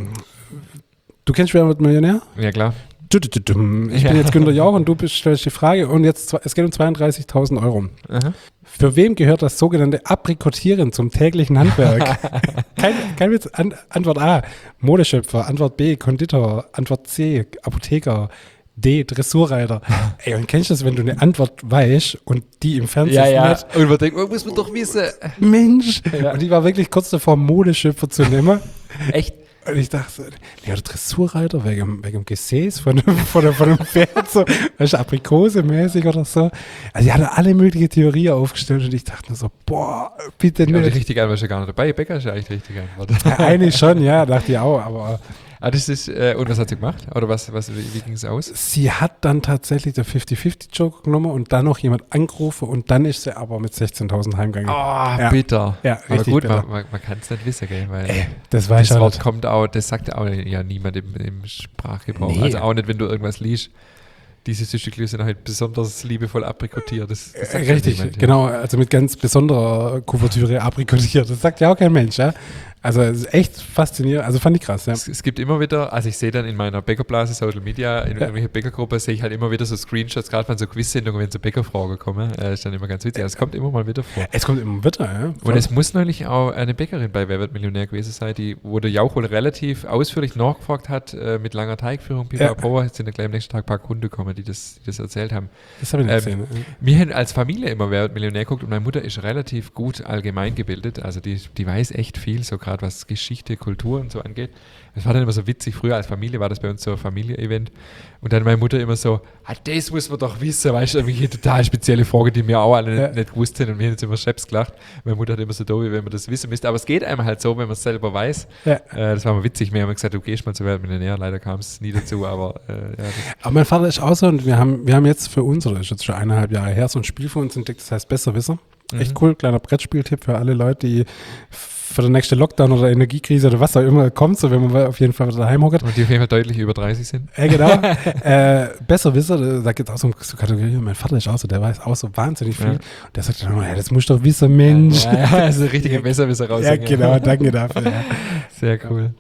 du kennst Wer wird Millionär? Ja, klar. Ich bin jetzt Günter Jauch und du bist- stellst die Frage und jetzt, zwe- es geht um zweiunddreißigtausend Euro. Aha. Für wem gehört das sogenannte Aprikotieren zum täglichen Handwerk? kein, kein Witz. An, Antwort A, Modeschöpfer. Antwort B, Konditor. Antwort C, Apotheker. D, Dressurreiter. Ey, und kennst du das, wenn du eine Antwort weißt und die im Fernsehen nicht? Und man denkt, oh, muss man doch wissen. Mensch! Ja. Und ich war wirklich kurz davor, Modeschöpfer zu nehmen. Echt? Und ich dachte, so, ja, der Dressurreiter wegen, wegen dem Gesäß von, dem- von, dem- von dem Pferd, so, weißt du, Aprikose-mäßig oder so. Also, die hatte alle möglichen Theorien aufgestellt und ich dachte nur so, boah, bitte Ja, die nicht. richtige Antwort ist ja gar nicht dabei. Bäcker ist ja eigentlich die richtige Antwort. Ja, eigentlich schon, ja, dachte ich auch, aber Ah, das ist, äh, und was hat sie gemacht? Oder was, was, wie, wie ging es aus? sie hat dann tatsächlich der fünfzig fünfzig Joker genommen und dann noch jemand angerufen und dann ist sie aber mit sechzehntausend heimgegangen. Ah, Ja. bitter. Ja, Aber richtig gut, bitter. man, man, man kann es nicht wissen, gell? Weil Ey, das weiß das ich Wort nicht. kommt auch, das sagt auch ja niemand im, im Sprachgebrauch. Nee. Also auch nicht, wenn du irgendwas liest. Diese Stücke sind halt besonders liebevoll aprikotiert. Das, das sagt ja Richtig, niemand, ja. genau, also mit ganz besonderer Kuvertüre aprikotiert. Das sagt ja auch kein Mensch, ja. Also es ist echt faszinierend, also fand ich krass, ja. Es, es gibt immer wieder, also ich sehe dann in meiner Bäckerblase, Social Media, in Ja. irgendwelchen Bäckergruppen, sehe ich halt immer wieder so Screenshots, gerade von so Quiz-Sendungen, wenn so Bäckerfragen kommen. Äh, ist dann immer ganz witzig. Also es kommt immer mal wieder vor. Es kommt immer wieder, ja. Und es muss neulich auch eine Bäckerin bei Wer wird Millionär gewesen sein, die, wo der Jauch wohl relativ ausführlich nachgefragt hat, äh, mit langer Teigführung, pipapo, jetzt sind ja gleich am nächsten Tag ein paar Kunden gekommen, die das, die das erzählt haben. Das habe ich nicht Ähm, gesehen. Wir haben als Familie immer Wer wird Millionär geguckt und meine Mutter ist relativ gut allgemein gebildet, also die, die weiß echt viel, so gerade was Geschichte, Kultur und so angeht. Das war dann immer so witzig, früher als Familie war das bei uns so ein Familie-Event und dann meine Mutter immer so, ah, das muss man doch wissen, weißt du, irgendwelche total spezielle Frage, die wir auch alle nicht, Ja. nicht gewusst haben und wir haben jetzt immer Scheps gelacht. Meine Mutter hat immer so doof, wenn man das wissen müsste, aber es geht einem halt so, wenn man es selber weiß. Ja. Äh, das war mal witzig, wir haben gesagt, du gehst mal zu Wer wird Millionär, leider kam es nie dazu, aber äh, ja, das, Aber mein Vater ist auch so und wir haben, wir haben jetzt für uns, oder ist jetzt schon eineinhalb Jahre her, so ein Spiel für uns entdeckt, das heißt Besserwisser. Echt cool, kleiner Brettspieltipp für alle Leute, die für den nächsten Lockdown oder Energiekrise oder was auch immer kommt, so wenn man auf jeden Fall wieder daheim hockt. und die auf jeden Fall deutlich über dreißig sind. Ja, genau. äh, Besserwisser, da gibt es auch so, so Kategorien. Mein Vater ist auch so, der weiß auch so wahnsinnig viel. Ja. Und der sagt dann immer, ja, das musst du doch wissen, Mensch. Ja, ja, also richtige Besserwisser raus. Ja, genau, danke dafür. Ja. Sehr cool.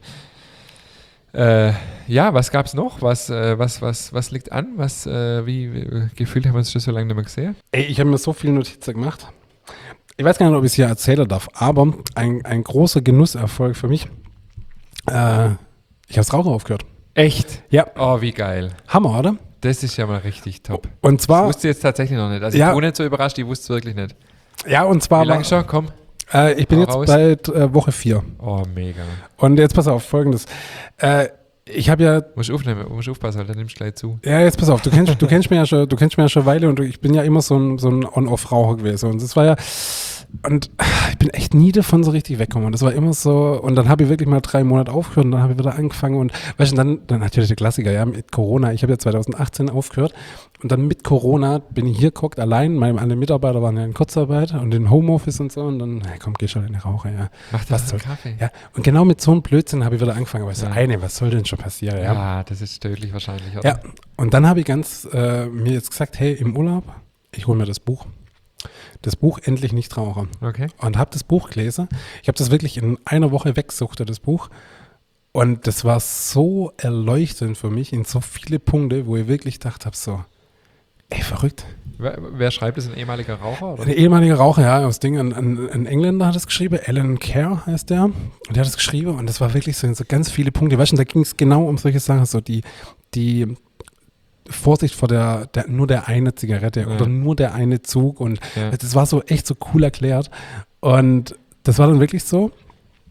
Äh, ja, was gab's noch? Was, äh, was, was, was liegt an? Was, äh, wie, wie gefühlt haben wir uns schon so lange nicht mehr gesehen? Ey, ich habe mir so viele Notizen gemacht. Ich weiß gar nicht, ob ich es hier erzählen darf, aber ein, ein großer Genusserfolg für mich. Äh, ich habe das Rauchen aufgehört. Echt? Ja, Oh, wie geil. Hammer, oder? Das ist ja mal richtig top. Und Das zwar, wusste ich jetzt tatsächlich noch nicht. Also Ja. ich bin nicht so überrascht, ich wusste es wirklich nicht. ja, und zwar Wie lange war, schon? Komm. äh, ich bin Hau jetzt raus. bei äh, Woche vier. Oh, mega. Und jetzt pass auf, folgendes. Äh, ich habe ja Musst du aufnehmen, musst du aufpassen, weil dann nimmst du gleich zu. Ja, jetzt pass auf, du kennst, du kennst mich ja schon, du kennst mich ja schon eine Weile und ich bin ja immer so ein, so ein On-Off-Raucher gewesen. Und das war ja, und ich bin echt nie davon so richtig weggekommen. Und das war immer so, und dann habe ich wirklich mal drei Monate aufgehört und dann habe ich wieder angefangen und, weißt du, dann, dann natürlich der Klassiker, ja, mit Corona. Ich habe ja zwanzig achtzehn aufgehört und dann mit Corona bin ich hier geguckt, allein, meine alle Mitarbeiter waren ja in Kurzarbeit und in Homeoffice und so und dann, hey, komm, geh schon in die Raucher, ja. Mach Was das soll- einen Kaffee. Ja, und genau mit so einem Blödsinn habe ich wieder angefangen, weil ich so, Ja. eine, was soll denn schon passieren, ja. Ja, das ist tödlich wahrscheinlich, oder? Ja, und dann habe ich ganz äh, mir jetzt gesagt, hey, im Urlaub, ich hole mir das Buch. Das Buch Endlich nicht rauchen. Okay. Und habe das Buch gelesen. Ich habe das wirklich in einer Woche weggesuchtet, das Buch. Und das war so erleuchtend für mich in so viele Punkte, wo ich wirklich gedacht habe, so, ey, verrückt. Wer, wer schreibt das? Ein ehemaliger Raucher? Oder? Ein ehemaliger Raucher, ja, aus Ding, ein, ein, ein Engländer hat es geschrieben, Alan Kerr heißt der. Und der hat es geschrieben und das war wirklich so, so ganz viele Punkte. Weißt du, da ging es genau um solche Sachen, so die, die Vorsicht vor der, der nur der eine Zigarette Ja. oder nur der eine Zug und Ja. das war so echt so cool erklärt und das war dann wirklich so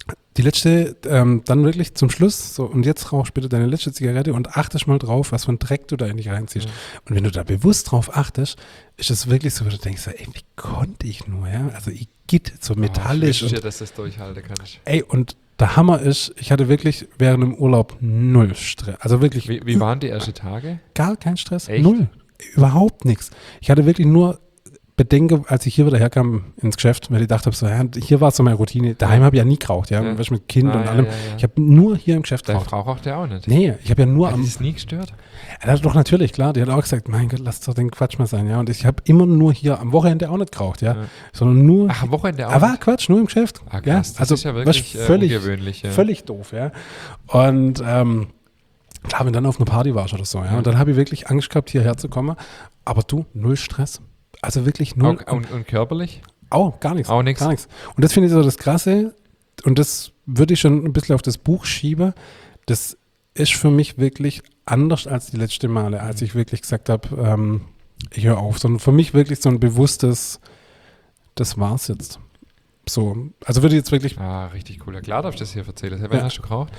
Die letzte, ähm, dann wirklich zum Schluss, so, und jetzt rauchst bitte deine letzte Zigarette und achtest mal drauf, was für ein Dreck du da eigentlich reinziehst. Ja. Und wenn du da bewusst drauf achtest, ist es wirklich so, wo du denkst, ey, wie konnte ich nur, ja? Also, ich geht so metallisch. Oh, ich wünsche dir, und, dass das durchhalten kannst. ey, und der Hammer ist, ich hatte wirklich während dem Urlaub null Stress. Also wirklich Wie, wie waren die ersten Tage? gar kein Stress. Echt? Null. Überhaupt nichts. Ich hatte wirklich nur Bedenke, als ich hier wieder herkam ins Geschäft, weil ich dachte, so, ja, hier war so meine Routine. Daheim habe ich ja nie geraucht, ja, Ja. weißt, mit Kind Ah, und ja, allem. ja, ja. Ich habe nur hier im Geschäft Deine geraucht. Frau raucht ja auch nicht. Nee, ich habe ja nur Hat am. die das nie gestört? Ja, doch, natürlich, klar. Die hat auch gesagt, mein Gott, lass doch den Quatsch mal sein, ja. Und ich habe immer nur hier am Wochenende auch nicht geraucht, ja. Ja. Sondern nur. Ach, am Wochenende auch? Aber nicht? Quatsch, nur im Geschäft. Ah, ja, krass, das also ist ja weißt, wirklich äh, völlig, ungewöhnlich. Ja. völlig doof, ja. Und ähm, klar, wenn dann auf einer Party warst oder so, ja. Ja. Und dann habe ich wirklich Angst gehabt, hierher zu kommen. Aber du, null Stress. Also wirklich null. Auch, und, und körperlich? Auch gar nichts. Auch nichts. Gar nichts. Und das finde ich so das Krasse. Und das würde ich schon ein bisschen auf das Buch schieben. Das ist für mich wirklich anders als die letzten Male, als ich wirklich gesagt habe, ähm, ich höre auf. Sondern für mich wirklich so ein bewusstes, das war's jetzt. So, also würde ich jetzt wirklich Ah, richtig cool. Ja, klar darfst du das hier erzählen. Wann Ja. hast du geraucht?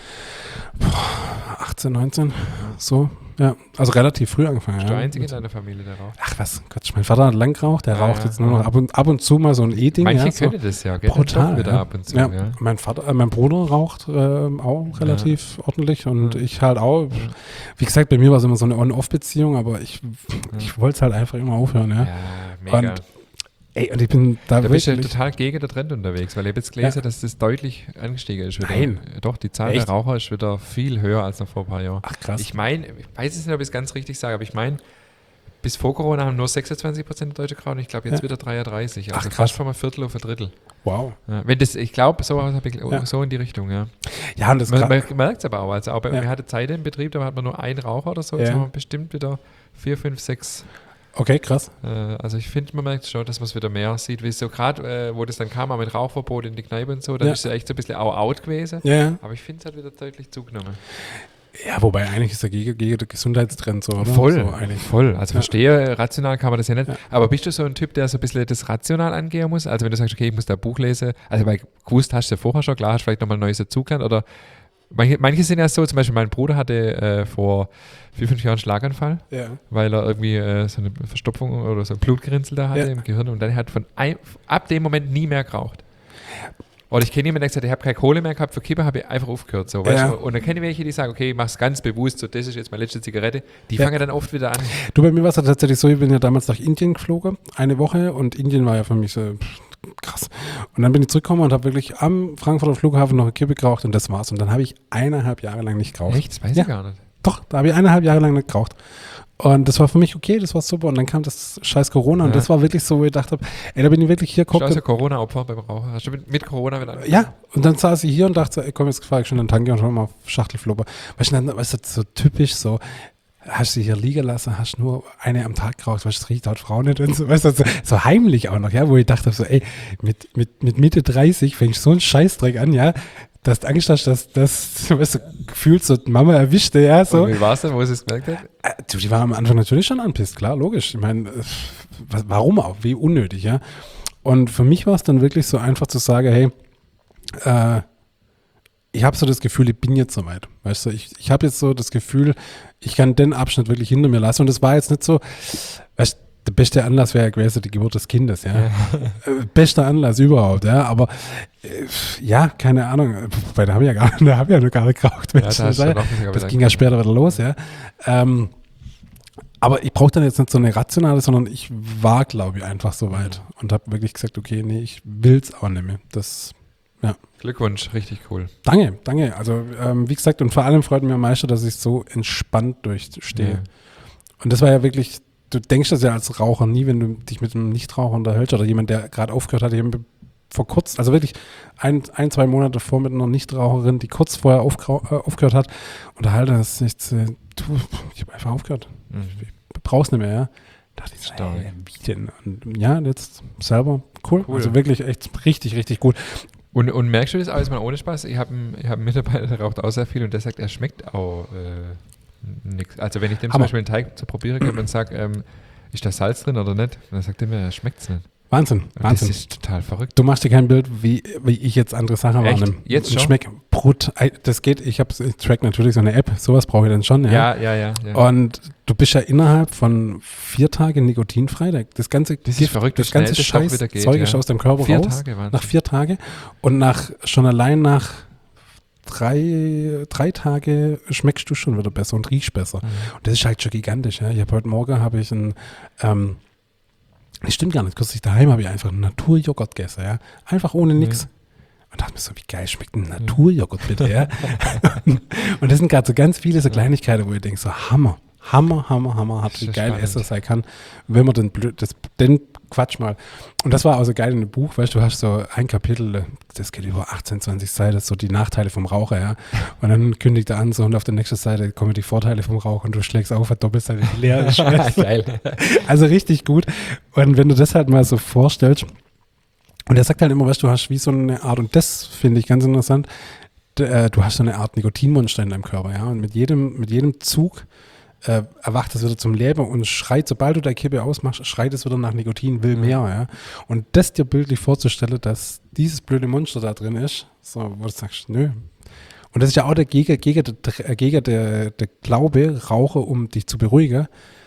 achtzehn, neunzehn, so. Ja, also relativ früh angefangen. Bist du ja. der Einzige in deiner Familie, der raucht? Ach was, Gott, mein Vater hat lang geraucht, der Ah, raucht ja. jetzt nur noch ab und, ab und zu mal so ein E-Ding. Manche ja, so. können das ja, gell? Brutal, Doch wieder ja. ab und zu. Ja, Ja. Mein Vater, äh, mein Bruder raucht ähm, auch relativ ordentlich und Ja. ich halt auch. Wie gesagt, bei mir war es immer so eine On-Off-Beziehung, aber ich, ich wollte es halt einfach immer aufhören, ja. Ja, mega. Und Ey, und ich bin da, Da bist du ja wirklich. total gegen den Trend unterwegs, weil ich habe jetzt gelesen, Ja. dass das deutlich angestiegen ist. Wieder. Nein. Doch, die Zahl Echt? der Raucher ist wieder viel höher als noch vor ein paar Jahren. Ach krass. Ich meine, ich weiß es nicht, ob ich es ganz richtig sage, aber ich meine, bis vor Corona haben nur sechsundzwanzig Prozent der Deutschen geraucht und ich glaube jetzt Ja. wieder dreiunddreißig. Also Ach, krass. fast von einem Viertel auf ein Drittel. Wow. Ja, wenn das, ich glaube, so, hab ich, Ja. so in die Richtung, ja. Ja, und das Man, gra- man merkt es aber auch. Also auch bei, Ja. wir hatten Zeit im Betrieb, da hat man nur einen Raucher oder so. Jetzt Ja. haben wir bestimmt wieder vier, fünf, sechs. Okay, krass. Äh, also ich finde, man merkt schon, dass man es wieder mehr sieht. Wie so gerade, äh, wo das dann kam, auch mit Rauchverbot in die Kneipe und so, dann Ja. ist es echt so ein bisschen auch out gewesen. Ja, ja. Aber ich finde, es hat wieder deutlich zugenommen. Ja, wobei eigentlich ist der gegen, gegen den Gesundheitstrend so, oder? Voll, So eigentlich. voll. Also Ja. verstehe, rational kann man das ja nicht. Ja. Aber bist du so ein Typ, der so ein bisschen das rational angehen muss? Also wenn du sagst, okay, ich muss da ein Buch lesen, also weil gewusst hast du ja vorher schon, klar, hast du vielleicht nochmal ein neues dazugelernt oder manche, manche sind ja so, zum Beispiel mein Bruder hatte äh, vor vier, fünf Jahren einen Schlaganfall, Ja. weil er irgendwie äh, so eine Verstopfung oder so ein Blutgerinnsel da hatte Ja. im Gehirn und dann hat von ein, ab dem Moment nie mehr geraucht. Oder ich kenne jemanden, der gesagt hat, ich habe keine Kohle mehr gehabt für Kippe, habe ich einfach aufgehört. So, weißt Ja. du? Und dann kenne ich welche, die sagen, okay, ich mache es ganz bewusst, so das ist jetzt meine letzte Zigarette. Die Ja. fangen dann oft wieder an. Du, bei mir war es tatsächlich so, ich bin ja damals nach Indien geflogen, eine Woche, und Indien war ja für mich so pff, krass. Und dann bin ich zurückgekommen und habe wirklich am Frankfurter Flughafen noch eine Kippe geraucht und das war's. Und dann habe ich eineinhalb Jahre lang nicht geraucht. Echt? Das weiß Ja. ich gar nicht. Doch, da habe ich eineinhalb Jahre lang nicht geraucht. Und das war für mich okay, das war super. Und dann kam das scheiß Corona und Ja. das war wirklich so, wo ich dachte, ey, da bin ich wirklich hier Bist du guckt. also Corona-Opfer beim Rauchen? Hast du mit, mit Corona wieder angefangen? Ja, und dann saß ich hier und dachte, ey, komm, jetzt fahre ich schon in den Tanke und hol mal auf Schachtelflubber. Weißt du, dann, weißt du, so typisch so, hast du sie hier liegen lassen, hast nur eine am Tag geraucht, weißt du, das riecht halt Frau nicht und so, weißt du, so, so heimlich auch noch, ja, wo ich dachte so, ey, mit, mit, mit Mitte dreißig fängst du so einen Scheißdreck an, ja, dass du Angst hast, dass das, weißt du, gefühlt so die Mama erwischte, ja, so. Und wie war es denn, wo sie es gemerkt hat? Äh, du, die war am Anfang natürlich schon anpisst, klar, logisch. Ich meine, äh, was- warum auch? Wie unnötig, ja? Und für mich war es dann wirklich so einfach zu sagen, hey, äh, ich habe so das Gefühl, ich bin jetzt soweit. Weißt du, ich, ich habe jetzt so das Gefühl, ich kann den Abschnitt wirklich hinter mir lassen. Und es war jetzt nicht so, weißt du, der beste Anlass wäre ja gewesen, die Geburt des Kindes, ja. Äh, bester Anlass überhaupt, ja. Aber äh, ja, keine Ahnung, weil da habe ich ja gar, da hab ich ja noch gar nicht geraucht. Ja, da hast du das noch nicht, aber das dann- ging ja später wieder los, ja. Ähm, aber ich brauche dann jetzt nicht so eine rationale, sondern ich war, glaube ich, einfach so weit und habe wirklich gesagt, okay, nee, ich will's auch nicht mehr. Das, ja. Glückwunsch, richtig cool. Danke, danke. Also, ähm, wie gesagt, und vor allem freut mich am meisten, dass ich so entspannt durchstehe. Ja. Und das war ja wirklich, du denkst das ja als Raucher nie, wenn du dich mit einem Nichtraucher unterhältst oder jemand, der gerade aufgehört hat. Ich habe vor kurz, also wirklich ein, ein, zwei Monate vor mit einer Nichtraucherin, die kurz vorher aufgrau- äh, aufgehört hat, unterhalte das nicht, äh, du, ich habe einfach aufgehört. Mhm. Ich brauch's nicht mehr, ja. Da dachte ich so, Stark. ey, wie denn? Und ja, jetzt selber, cool. Cool. Also wirklich echt richtig, richtig gut. Und, und merkst du das auch jetzt mal ohne Spaß? Ich habe einen, ich hab einen Mitarbeiter, der raucht auch sehr viel und der sagt, er schmeckt auch äh, nichts. Also wenn ich dem zum Hammer. Beispiel einen Teig zu probieren gebe und sage, ähm, ist da Salz drin oder nicht? Und dann sagt er mir, er schmeckt es nicht. Wahnsinn, Wahnsinn. Das ist total verrückt. Du machst dir kein Bild, wie, wie ich jetzt andere Sachen Echt? wahrnehme. Jetzt schon? Schmeckt brut. Das geht, ich habe ich track natürlich so eine App, sowas brauche ich dann schon. Ja, Ja, ja, ja. ja. Und du bist ja innerhalb von vier Tagen nikotinfrei. Das ganze Das ist Gift, verrückt, wie das ganze schnell das doch Scheiß wieder geht, Zeug ja. ist aus deinem Körper Vier raus. Tage waren Nach vier Tagen. Und nach schon allein nach drei, drei Tage schmeckst du schon wieder besser und riechst besser. Mhm. Und das ist halt schon gigantisch. Ja. Ich habe heute Morgen habe ich ein ähm, das stimmt gar nicht. Kürzlich daheim habe ich einfach einen Naturjoghurt gegessen, ja. Einfach ohne nichts. Und dachte mir so, wie geil schmeckt ein Naturjoghurt bitte, ja. Und das sind gerade so ganz viele so Kleinigkeiten, wo ich denke, so Hammer, Hammer, Hammer, Hammer, hat wie geil spannend. Essen sein kann, wenn man den, blöd, das, den Quatsch mal. Und das war auch so geil in dem Buch, weißt du, du hast so ein Kapitel, das geht über achtzehn, zwanzig Seiten, so die Nachteile vom Raucher, ja. Und dann kündigt er an, so und auf der nächsten Seite kommen die Vorteile vom Rauch und du schlägst auf, eine Doppelseite leer ist. Geil. Also richtig gut. Und wenn du das halt mal so vorstellst, und er sagt halt immer, weißt du, du hast wie so eine Art, und das finde ich ganz interessant, d- äh, du hast so eine Art Nikotinmonster in deinem Körper, ja. Und mit jedem, mit jedem Zug äh, erwacht es wieder zum Leben und schreit, sobald du deine Kippe ausmachst, schreit es wieder nach Nikotin, will mehr, ja. Und das dir bildlich vorzustellen, dass dieses blöde Monster da drin ist, so, wo du sagst, nö. Und das ist ja auch der Gegner, Gegner, der, Gegner der, der Glaube, rauche, um dich zu beruhigen.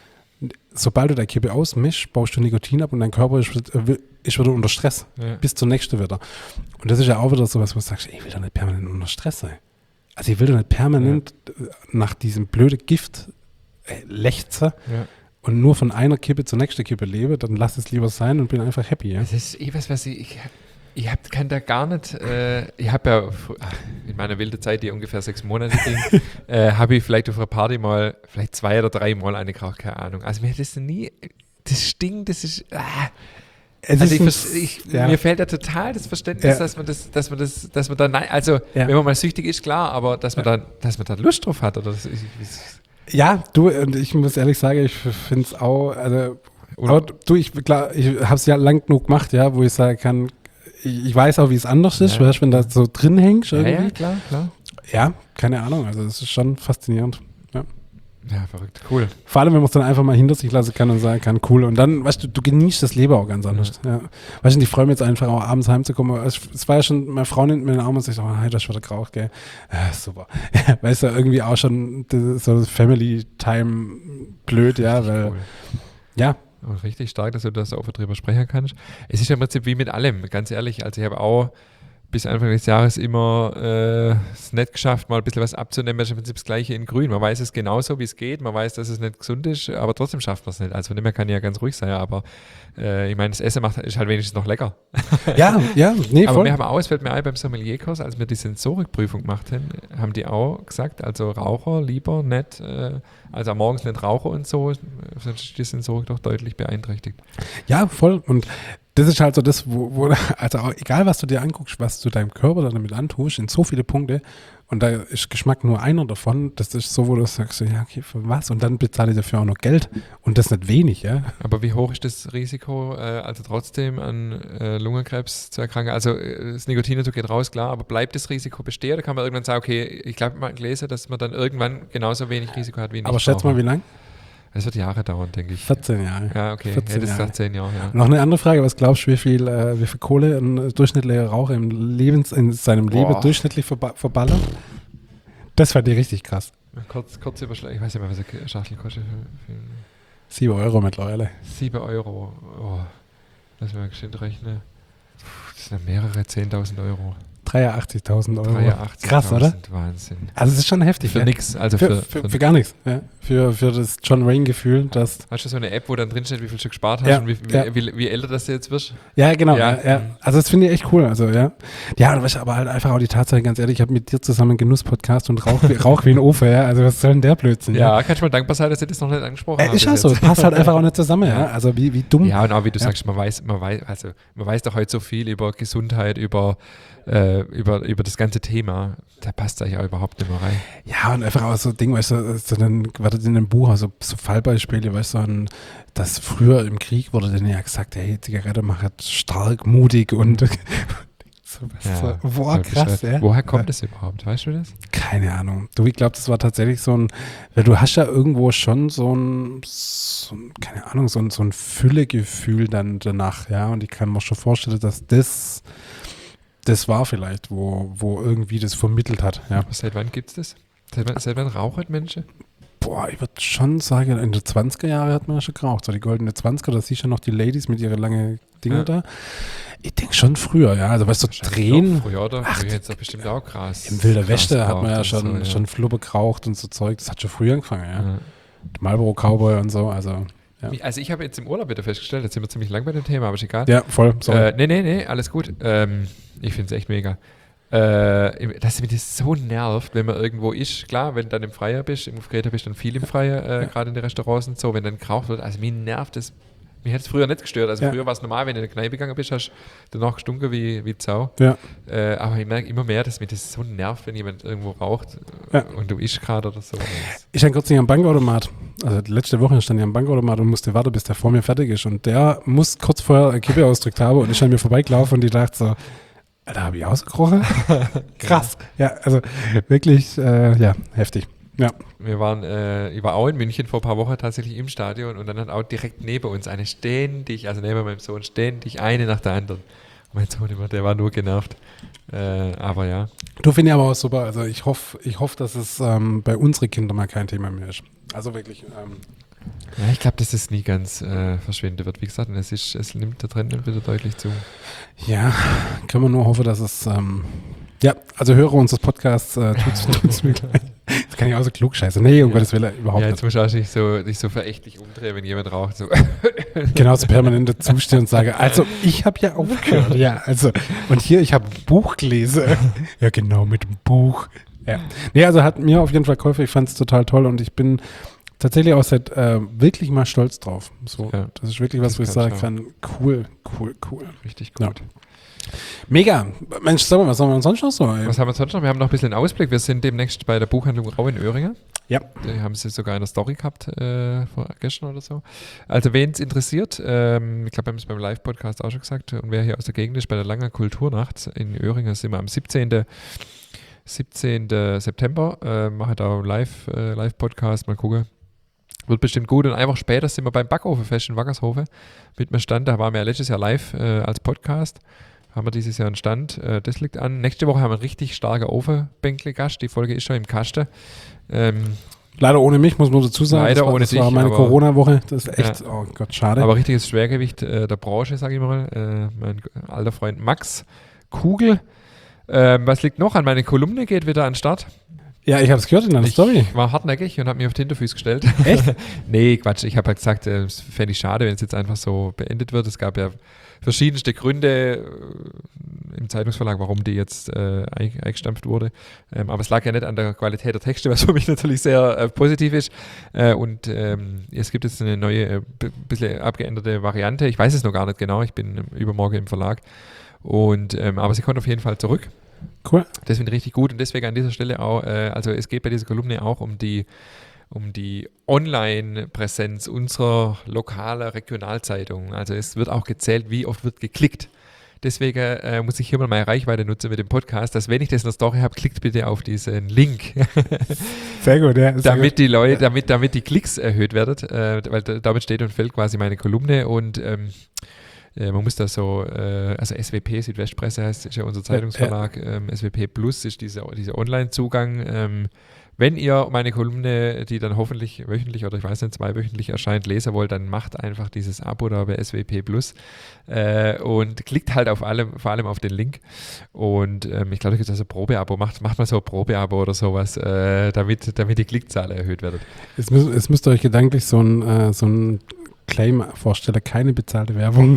Sobald du deine Kippe ausmischst, baust du Nikotin ab und dein Körper ist, ist wieder unter Stress. Ja. Bis zur nächsten wieder. Und das ist ja auch wieder so was, wo du sagst, ey, ich will doch nicht permanent unter Stress sein. Also ich will doch nicht permanent ja. nach diesem blöden Gift äh, lechzen Ja. und nur von einer Kippe zur nächsten Kippe lebe, dann lass es lieber sein und bin einfach happy. Ja? Das ist eh was, was ich, ich, ich hab, kann da gar nicht, äh, ich habe ja fr- ach, in meiner wilden Zeit, die ungefähr sechs Monate ging, äh, habe ich vielleicht auf einer Party mal, vielleicht zwei oder drei Mal eine geraucht, keine Ahnung. Also mir hat das nie, das stinkt, das ist, ah. Es Also ich, ist vers- ein- ich, ja. mir fehlt da total das Verständnis, Ja. dass man das, dass man das, dass man da, nein, also Ja. wenn man mal süchtig ist, klar, aber dass man Ja. da, dass man da Lust drauf hat oder das, ich, ich, Ja, du, und ich muss ehrlich sagen, ich finde es auch, also, Oder- aber du, ich, klar, ich habe es ja lang genug gemacht, ja, wo ich sagen kann, ich, ich weiß auch, wie es anders ist, Ja. weißt, wenn du so drin hängst ja, irgendwie. ja, klar, klar. Ja, keine Ahnung, also es ist schon faszinierend. Ja. Ja, verrückt, cool. Vor allem, wenn man es dann einfach mal hinter sich lassen kann und sagen kann, cool. Und dann, weißt du, du genießt das Leben auch ganz anders. Ja. Weißt du, ich freue mich jetzt einfach auch abends heimzukommen. Es, es war ja schon, meine Frau nimmt mir den Arm und sagt, oh, hey, das ist wieder geraucht, gell. Ja, super. Weißt du, irgendwie auch schon das, so das Family-Time blöd, ja, weil, Cool. ja, Und richtig stark, dass du das auch drüber sprechen kannst. Es ist ja im Prinzip wie mit allem, ganz ehrlich. Also ich habe auch bis Anfang des Jahres immer äh, es nicht geschafft, mal ein bisschen was abzunehmen. Das ist im Prinzip das Gleiche in Grün. Man weiß es genauso, wie es geht. Man weiß, dass es nicht gesund ist, aber trotzdem schafft man es nicht. Also von dem her kann ich ja ganz ruhig sein. Aber äh, ich meine, das Essen macht, ist halt wenigstens noch lecker. ja, ja, nee, Aber voll. wir haben auch, es fällt mir ein, beim Sommelierkurs, als wir die Sensorikprüfung gemacht haben, haben die auch gesagt, also Raucher lieber nicht, äh, also am morgens nicht Raucher und so, sonst ist die Sensorik doch deutlich beeinträchtigt. Ja, voll. Und das ist halt so das, wo, wo also auch, egal was du dir anguckst, was du deinem Körper damit antust, in so viele Punkte, und da ist Geschmack nur einer davon, das ist so, wo du sagst, ja, okay, für was? Und dann bezahle ich dafür auch noch Geld und das nicht wenig, ja. Aber wie hoch ist das Risiko, äh, also trotzdem an äh, Lungenkrebs zu erkranken? Also äh, das Nikotin geht raus, klar, aber bleibt das Risiko bestehen? Oder kann man irgendwann sagen, okay, ich glaube mal gelesen, dass man dann irgendwann genauso wenig Risiko hat wie nicht. Aber schätz mal, wie lang? Das wird Jahre dauern, denke ich. vierzehn Jahre. Ja, okay. vierzehn Ja, das ist Jahre. nach zehn Jahre, ja. Noch eine andere Frage, was glaubst du, wie viel, äh, wie viel Kohle ein durchschnittlicher Raucher im Lebens, in seinem Leben Boah. durchschnittlich verba verballert? Das fand ich richtig krass. Kurz, kurz überschlagen, ich weiß nicht mehr, was eine Schachtel kostet. Für, für Sieben Euro mittlerweile. sieben Euro. Oh, lass mal geschwind rechnen. Puh, das sind ja mehrere zehntausend Euro. dreiundachtzigtausend Euro. dreiundachtzigtausend, Krass, oder? Wahnsinn. Also es ist schon heftig. Für ja? nix, also Für, für, für, für, für gar nichts. Ja? Für, für das John Wayne-Gefühl, dass. Hast du so eine App, wo dann drinsteht, wie viel du gespart hast Ja, und wie, wie, ja. wie, wie älter das du jetzt wirst? Ja, genau. Ja. Ja. Ja. Also das finde ich echt cool. Also ja. Ja, du weißt aber halt einfach auch die Tatsache, ganz ehrlich, ich habe mit dir zusammen einen Genuss-Podcast und rauch, wie- rauch wie ein Ofen, ja. Also was soll denn der Blödsinn? Ja, kannst du mal dankbar sein, dass ich das noch nicht angesprochen Äh, habe. ist ja bis so, jetzt. passt halt einfach auch nicht zusammen, ja. Ja. Also wie, wie dumm. Ja, und auch wie du Ja. sagst, man weiß, man weiß, also man weiß doch heute so viel über Gesundheit, über, äh, über, über das ganze Thema. Da passt eigentlich auch überhaupt nicht mehr rein. Ja, und einfach auch so Ding, weißt du, so dann war das in dem Buch, also so Fallbeispiele, weißt du, und dass früher im Krieg wurde denen ja gesagt, hey, Zigarette macht stark, mutig und So, Ja, so, boah, so krass, bescheuert. ja. Woher kommt das überhaupt? Weißt du das? Keine Ahnung. Du, ich glaube, das war tatsächlich so ein, weil du hast ja irgendwo schon so ein, so ein keine Ahnung, so ein, so ein Füllegefühl dann danach, ja. Und ich kann mir schon vorstellen, dass das, das war vielleicht, wo, wo irgendwie das vermittelt hat, ja. Aber seit wann gibt es das? Seit wann, seit wann rauchen Menschen? Boah, ich würde schon sagen, in den zwanziger Jahren hat man ja schon geraucht. So die goldene zwanziger, da siehst du ja noch die Ladies mit ihren langen Dinger Ja. da. Ich denke schon früher, ja. Also weißt du, drehen. Früher, oder? Ach, Früher jetzt doch bestimmt auch krass. Im Wilder krass Westen hat man ja geraucht schon, und so, schon Flubbe geraucht und so Zeug. Das hat schon früher angefangen, ja. Ja. Marlboro Cowboy und so, also. Ja, Also ich habe jetzt im Urlaub wieder festgestellt, jetzt sind wir ziemlich lang bei dem Thema, aber ist egal. ja voll, sorry. Äh, nee, nee, nee, alles gut. Ähm, ich finde es echt mega. Äh, dass mich das so nervt, wenn man irgendwo ist. Klar, wenn du dann im Freier bist, im Greta bist du dann viel im Freier, äh, Ja. gerade in den Restaurants und so, wenn dann geraucht wird. Also mich nervt das. Mich hat es früher nicht gestört. Also Ja. früher war es normal, wenn du in eine Kneipe gegangen bist, hast du danach gestunken wie, wie Sau. Ja, Äh, aber ich merke immer mehr, dass mich das so nervt, wenn jemand irgendwo raucht Ja. und du ischst gerade oder so. ich stand kürzlich am Bankautomat. Also letzte Woche stand ich am Bankautomat und musste warten, bis der vor mir fertig ist. Und der muss kurz vorher eine Kippe ausgedrückt haben und ich stand mir vorbeigelaufen und die dachte so, Alter, habe ich ausgekrochen? Krass. Ja, also wirklich, äh, ja, heftig. Ja. Wir waren, äh, ich war auch in München vor ein paar Wochen tatsächlich im Stadion und dann hat auch direkt neben uns eine ständig, also neben meinem Sohn ständig eine nach der anderen. Und mein Sohn immer, der war nur genervt. Äh, aber ja. Du finde ich aber auch super. Also ich hoffe, ich hoffe, dass es ähm, bei unseren Kindern mal kein Thema mehr ist. Also wirklich. Ähm, ja ich glaube, dass es nie ganz äh, verschwinden wird. Wie gesagt, und es, ist, es nimmt der Trend wieder deutlich zu. ja, können wir nur hoffen, dass es. Ähm, ja, also Hörer unseres Podcasts äh, tut es mir gleich. Das kann ich auch so klug scheiße. Nee, um Ja. Gottes Willen, überhaupt Ja, nicht. jetzt musst du auch nicht so, nicht so verächtlich umdrehen, wenn jemand raucht. So. Genauso permanent dazustehen und sage, also ich habe ja aufgehört. Ja, also und hier, ich habe ein Buch gelesen. Ja, genau, mit dem Buch. Ja. Nee, also hat mir auf jeden Fall geholfen. Ich fand es total toll und ich bin tatsächlich auch seit äh, wirklich mal stolz drauf. So, Ja. das ist wirklich was, Das wo ich kann sagen ich kann, cool, cool, cool. Richtig gut. Ja. Mega. Mensch, sag mal, was haben wir denn sonst noch so? Ey? Was haben wir sonst noch? Wir haben noch ein bisschen einen Ausblick. Wir sind demnächst bei der Buchhandlung Rau in Öhringen. Ja. Die haben sie sogar in der Story gehabt, äh, vor gestern oder so. Also wen es interessiert, ähm, ich glaube, wir haben es beim Live-Podcast auch schon gesagt, und wer hier aus der Gegend ist, bei der Langer Kulturnacht in Öhringen sind wir am siebzehnten September, äh, machen da einen Live, äh, Live-Podcast, mal gucken. Wird bestimmt gut. Und einfach später sind wir beim Backofenfest in Wackershofen mit einem Stand. Da waren wir ja letztes Jahr live äh, als Podcast. Haben wir dieses Jahr einen Stand. Äh, das liegt an. Nächste Woche haben wir einen richtig starken Ofenbänkle-Gast. Die Folge ist schon im Kasten. Ähm, Leider ohne mich, muss man dazu sagen. Leider das war, ohne das war dich, meine aber- Corona-Woche. Das ist echt, Ja. oh Gott, schade. aber richtiges Schwergewicht äh, der Branche, sage ich mal. Äh, mein alter Freund Max Kugel. Ähm, was liegt noch an? Meine Kolumne geht wieder an den Start. ja, ich habe es gehört in deiner Ich Story. war hartnäckig und habe mich auf den Hinterfuß gestellt. Echt? Nee, Quatsch. Ich habe halt gesagt, äh, es fände ich schade, wenn es jetzt einfach so beendet wird. Es gab ja verschiedenste Gründe äh, im Zeitungsverlag, warum die jetzt äh, ein- eingestampft wurde. Ähm, aber es lag ja nicht an der Qualität der Texte, was für mich natürlich sehr äh, positiv ist. Äh, und ähm, es gibt jetzt eine neue, äh, b- bisschen abgeänderte Variante. Ich weiß es noch gar nicht genau. Ich bin ähm, übermorgen im Verlag. Und, ähm, aber sie kommt auf jeden Fall zurück. Cool. Das finde ich richtig gut und deswegen an dieser Stelle auch, äh, also es geht bei dieser Kolumne auch um die, um die Online-Präsenz unserer lokalen Regionalzeitung. Also es wird auch gezählt, wie oft wird geklickt. Deswegen äh, muss ich hier mal meine Reichweite nutzen mit dem Podcast, dass wenn ich das in der Story habe, klickt bitte auf diesen Link, Sehr gut, ja. Sehr damit die Leute, damit, damit die Klicks erhöht werden, äh, weil da, damit steht und fällt quasi meine Kolumne und ähm, äh, man muss da so, äh, also S W P, Südwestpresse heißt, ist ja unser Zeitungsverlag, ähm, S W P Plus ist diese, dieser Online-Zugang. Ähm, wenn ihr meine Kolumne, die dann hoffentlich wöchentlich oder ich weiß nicht, zweiwöchentlich erscheint, lesen wollt, dann macht einfach dieses Abo da bei S W P Plus äh, und klickt halt auf allem, vor allem auf den Link. Und ähm, ich glaube, da gibt es also ein Probeabo, macht, macht mal so ein Probeabo oder sowas, äh, damit, damit die Klickzahl erhöht wird. Jetzt müsst, jetzt müsst ihr euch gedanklich so ein, äh, so ein Claim vorstellen, keine bezahlte Werbung.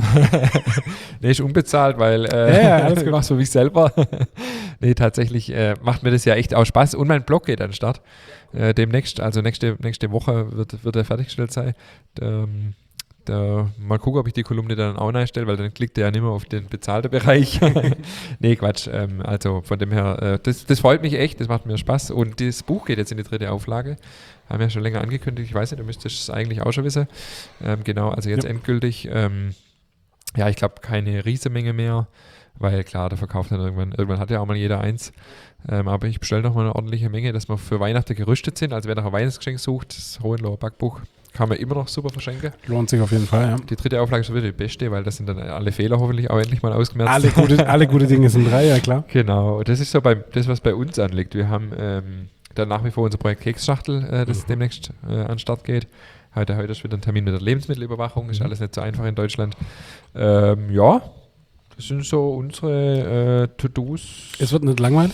Nee, ist unbezahlt, weil äh, Ja, ja, alles ich gut. mach's für mich selber. Nee, tatsächlich äh, macht mir das ja echt auch Spaß. Und mein Blog geht an den Start. Äh, demnächst, also nächste, nächste Woche wird, wird er fertiggestellt sein. Ähm, da, mal gucken, ob ich die Kolumne dann auch einstelle, weil dann klickt er ja nicht mehr auf den bezahlten Bereich. Nee, Quatsch. Ähm, also von dem her, äh, das, das freut mich echt, das macht mir Spaß. Und das Buch geht jetzt in die dritte Auflage. Haben wir ja schon länger angekündigt. Ich weiß nicht, du müsstest es eigentlich auch schon wissen. Ähm, genau, also jetzt Ja. endgültig. Ähm, Ja, ich glaube, keine Riesenmenge mehr, weil klar, der verkauft dann irgendwann, irgendwann hat ja auch mal jeder eins. Ähm, aber ich bestelle nochmal eine ordentliche Menge, dass wir für Weihnachten gerüstet sind. Also wer nach einem Weihnachtsgeschenk sucht, das Hohenloher Backbuch kann man immer noch super verschenken. Lohnt sich auf jeden Fall, ja. Die dritte Auflage ist wieder die beste, weil das sind dann alle Fehler hoffentlich auch endlich mal ausgemerzt. Alle gute, alle gute Dinge sind drei, ja klar. Genau, das ist so bei, das, was bei uns anliegt. Wir haben ähm, dann nach wie vor unser Projekt Keksschachtel, äh, das mhm. demnächst äh, an den Start geht. Heute, heute ist wieder ein Termin mit der Lebensmittelüberwachung, ist alles nicht so einfach in Deutschland. Ähm, ja, das sind so unsere äh, To-Dos. Es wird nicht langweilig?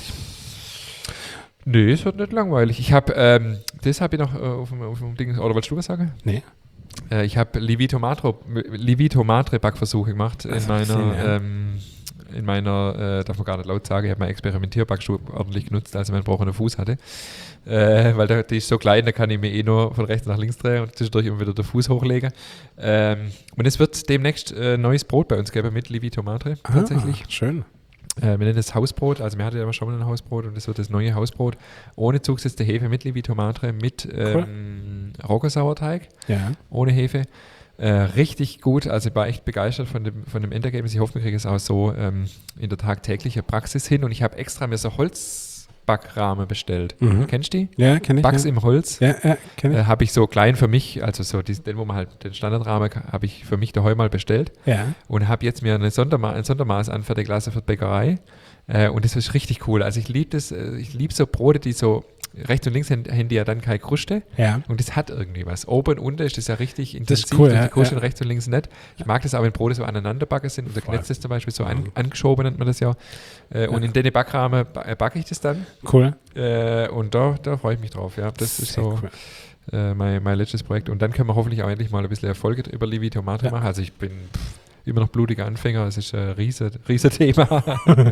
Nee, es wird nicht langweilig. Ich habe, ähm, das habe ich noch äh, auf, dem, auf dem Ding, oder wolltest du was sagen? Nee. Äh, ich habe Livito Matre, Livito Matre Backversuche gemacht in meiner, gesehen, ja. ähm, in meiner, äh, darf man gar nicht laut sagen, ich habe meinen Experimentierbackstuhl ordentlich genutzt, als ich meinen gebrochenen Fuß hatte. Äh, weil der, die ist so klein, da kann ich mir eh nur von rechts nach links drehen und zwischendurch immer wieder den Fuß hochlegen. Ähm, und es wird demnächst äh, neues Brot bei uns geben mit Livito Matre tatsächlich. Ah, schön. Äh, wir nennen das Hausbrot, also wir hatten ja immer schon mal ein Hausbrot und das wird das neue Hausbrot ohne zugesetzte Hefe mit Livito Matre, mit ähm, Roggersauerteig, ja. ohne Hefe. Äh, richtig gut, also ich war echt begeistert von dem, von dem Endergebnis. Ich hoffe, wir kriegen es auch so ähm, in der tagtäglichen Praxis hin und ich habe extra mir so Holzbackrahmen bestellt. Mhm. Kennst du die? Ja, kenne ich. Backs ja. im Holz. Ja, ja kenne ich. Äh, habe ich so klein für mich, also so diesen, den, wo man halt den Standardrahmen habe ich für mich daheim mal bestellt. Ja. Und habe jetzt mir eine Sonderma- ein Sondermaß anfertigen lassen für die Bäckerei. Äh, und das ist richtig cool. Also ich liebe das, äh, ich liebe so Brote, die so rechts und links haben, haben die ja dann keine Kruste. Ja. Und das hat irgendwie was. Oben und unten ist das ja richtig intensiv. Das ist cool, und ja, die Kruste ja. rechts und links nicht. Ich mag das auch, wenn Brote so aneinanderbacken sind. Unser Voll. Knetz ist zum Beispiel so an, angeschoben, nennt man das ja. Äh, und in den Backrahmen ba- backe ich das dann. Cool. Äh, und da, da freue ich mich drauf. Ja. Das ist Sehr so cool. äh, mein, mein letztes Projekt. Und dann können wir hoffentlich auch endlich mal ein bisschen Erfolge über Livito Matre Ja. machen. Also ich bin pff, immer noch blutiger Anfänger. Es ist ein riesen, riesen Thema.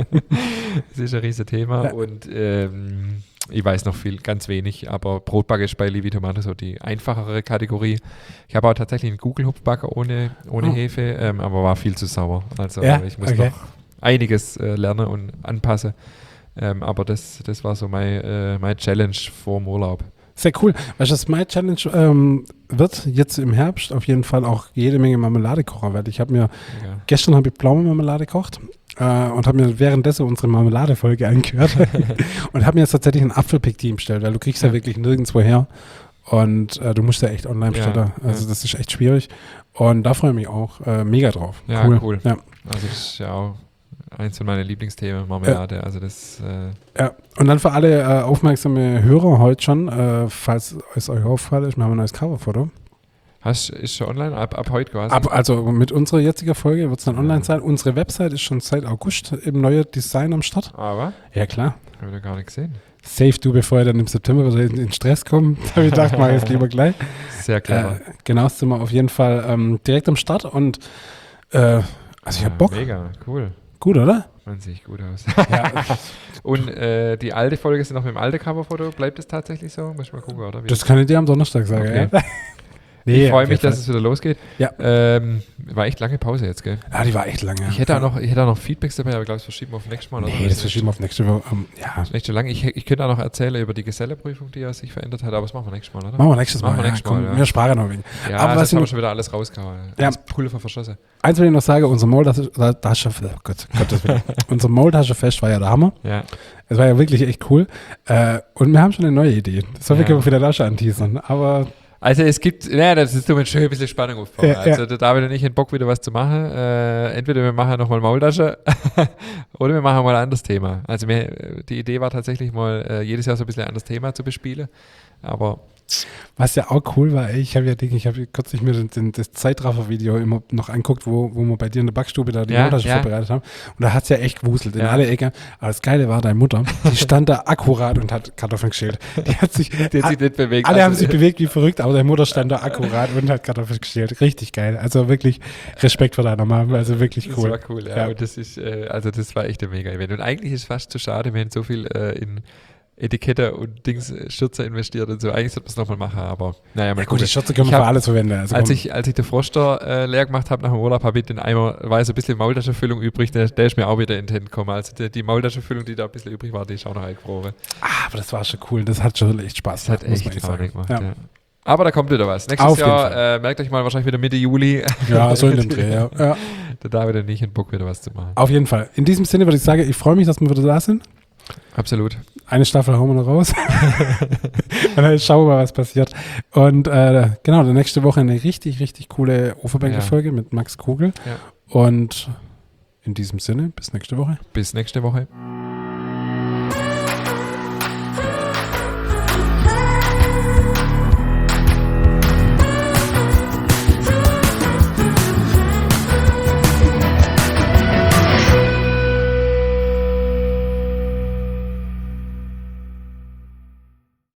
Es ist ein riesen Thema. Ja. Und ähm, ich weiß noch viel, ganz wenig, aber Brotbacke ist bei Livito Matre so die einfachere Kategorie. Ich habe auch tatsächlich einen Google-Hupfbacker ohne, ohne Oh. Hefe, ähm, aber war viel zu sauer. Also Ja, ich muss okay. noch einiges äh, lernen und anpassen. Ähm, aber das, das war so mein, äh, mein Challenge vor dem Urlaub. Sehr cool. Weißt du, das My Challenge ähm, wird jetzt im Herbst auf jeden Fall auch jede Menge Marmelade kochen, weil ich habe mir, Ja. gestern habe ich Pflaumenmarmelade gekocht äh, und habe mir währenddessen unsere Marmelade-Folge angehört und habe mir jetzt tatsächlich ein Apfelpektin bestellt, weil du kriegst ja, Ja. wirklich nirgendwo her und äh, du musst ja echt online Ja, bestellen. Also ja. das ist echt schwierig und da freue ich mich auch äh, mega drauf. Ja, cool. cool. Ja. Also das ist ja auch eins von meinen Lieblingsthemen, Marmelade. Also das äh, Ja, und dann für alle äh, aufmerksame Hörer heute schon, äh, falls es euch auffällt, ist, wir haben ein neues Coverfoto. hast, ist schon online, ab, ab heute quasi. Ab, also mit unserer jetzigen Folge wird es dann Ja. online sein. Unsere Website ist schon seit August im neuen Design am Start. Aber, Ja, klar. habe ich noch gar nicht gesehen. Save du, bevor ihr dann im September wieder in, in Stress kommt. Da habe ich gedacht, mach ich es lieber gleich. Sehr clever. Äh, genau, sind wir auf jeden Fall ähm, direkt am Start und äh, also ich habe Bock. Mega, cool. Gut, oder? Man sieht gut aus. Ja, Und äh, die alte Folge ist noch mit dem alten Coverfoto. Bleibt es tatsächlich so? Muss ich mal gucken, oder? Wie das kann ich dir am Donnerstag sagen. Okay. Ja. ich freue auf mich, jeden dass es wieder losgeht. Ja. Ähm, war echt lange Pause jetzt, gell? Fall. Ja, die war echt lange. Ich hätte auch noch, ich hätte auch noch Feedbacks dabei, aber ich glaube, das verschieben wir auf nächstes Mal. Oder? Nee, das verschieben wir auf nächste Woche. Um, ja, Das ist echt schon lange. Ich, ich könnte auch noch erzählen über die Geselleprüfung, die ja sich verändert hat, aber das machen wir nächstes Mal, oder? machen wir nächstes Mal. Machen wir ja, nächstes komm, Mal, ja. Wir sparen noch wegen. Ja, aber das was haben wir ich- schon wieder alles rausgehauen. Ja. Alles Pulver verschossen. Eins will ich noch sagen, unser Maultasche, da, da, oh Gott, Gottes Willen. unser Maultaschenfest war ja der Hammer. Ja. Es war ja wirklich echt cool. Äh, und wir haben schon eine neue Idee. Das soll Ja. wir wieder da schon anteasern. Aber Also es gibt, naja, das ist nur schön ein bisschen Spannung aufbauen. Ja, also ja. der David und ich haben Bock wieder was zu machen. Äh, entweder wir machen nochmal Maultasche oder wir machen mal ein anderes Thema. Also wir, die Idee war tatsächlich mal äh, jedes Jahr so ein bisschen ein anderes Thema zu bespielen. Aber was ja auch cool war, ey, ich habe ja Ding, ich habe kürzlich mir den, den, das Zeitraffer-Video immer noch anguckt, wo, wo wir bei dir in der Backstube da die Ja, Maultasche ja. vorbereitet haben. Und da hat es ja echt gewuselt in Ja. alle Ecken. Aber das Geile war, deine Mutter, die stand da akkurat und hat Kartoffeln geschält. Die hat sich, die hat sich nicht bewegt. alle haben Also, sich bewegt wie verrückt, aber deine Mutter stand da akkurat und hat Kartoffeln geschält. Richtig geil. Also wirklich Respekt vor deiner Mama. Also wirklich Das cool. war cool, ja. Ja. Und das ist, äh, also das war echt ein Mega-Event. Und eigentlich ist es fast zu schade, wir haben so viel äh, in Etikette und Dings, äh, Schürze investiert und so. Eigentlich sollte man es nochmal machen, aber naja, mal Ja, gut, gucken. die Schürze können Ich wir für hab- alles verwenden. Also Als komm. ich, als ich den Froster äh, leer gemacht habe nach dem Urlaub, habe ich den Eimer, war so ein bisschen Maultaschenfüllung übrig, der, der ist mir auch wieder in den Händen gekommen. Also die, die Maultaschenfüllung, die da ein bisschen übrig war, die ist auch noch eingefroren. Ah, aber das war schon cool. Das hat schon echt Spaß Das hat gemacht, muss echt man Laune echt sagen. gemacht, Ja. ja. Aber da kommt wieder was. Nächstes Auf jeden Jahr, Fall. äh, merkt euch mal wahrscheinlich wieder Mitte Juli. Ja, so in dem Dreh, ja. ja. der David und ich einen Bock, wieder was zu machen. Auf jeden Fall. In diesem Sinne würde ich sagen, ich freue mich, dass wir wieder da sind. Absolut. Eine Staffel hauen wir noch raus. Und dann schauen wir mal, was passiert. Und äh, genau, dann nächste Woche eine richtig, richtig coole Overbänke-Folge Ja. mit Max Kugel. Ja. Und in diesem Sinne, bis nächste Woche. Bis nächste Woche.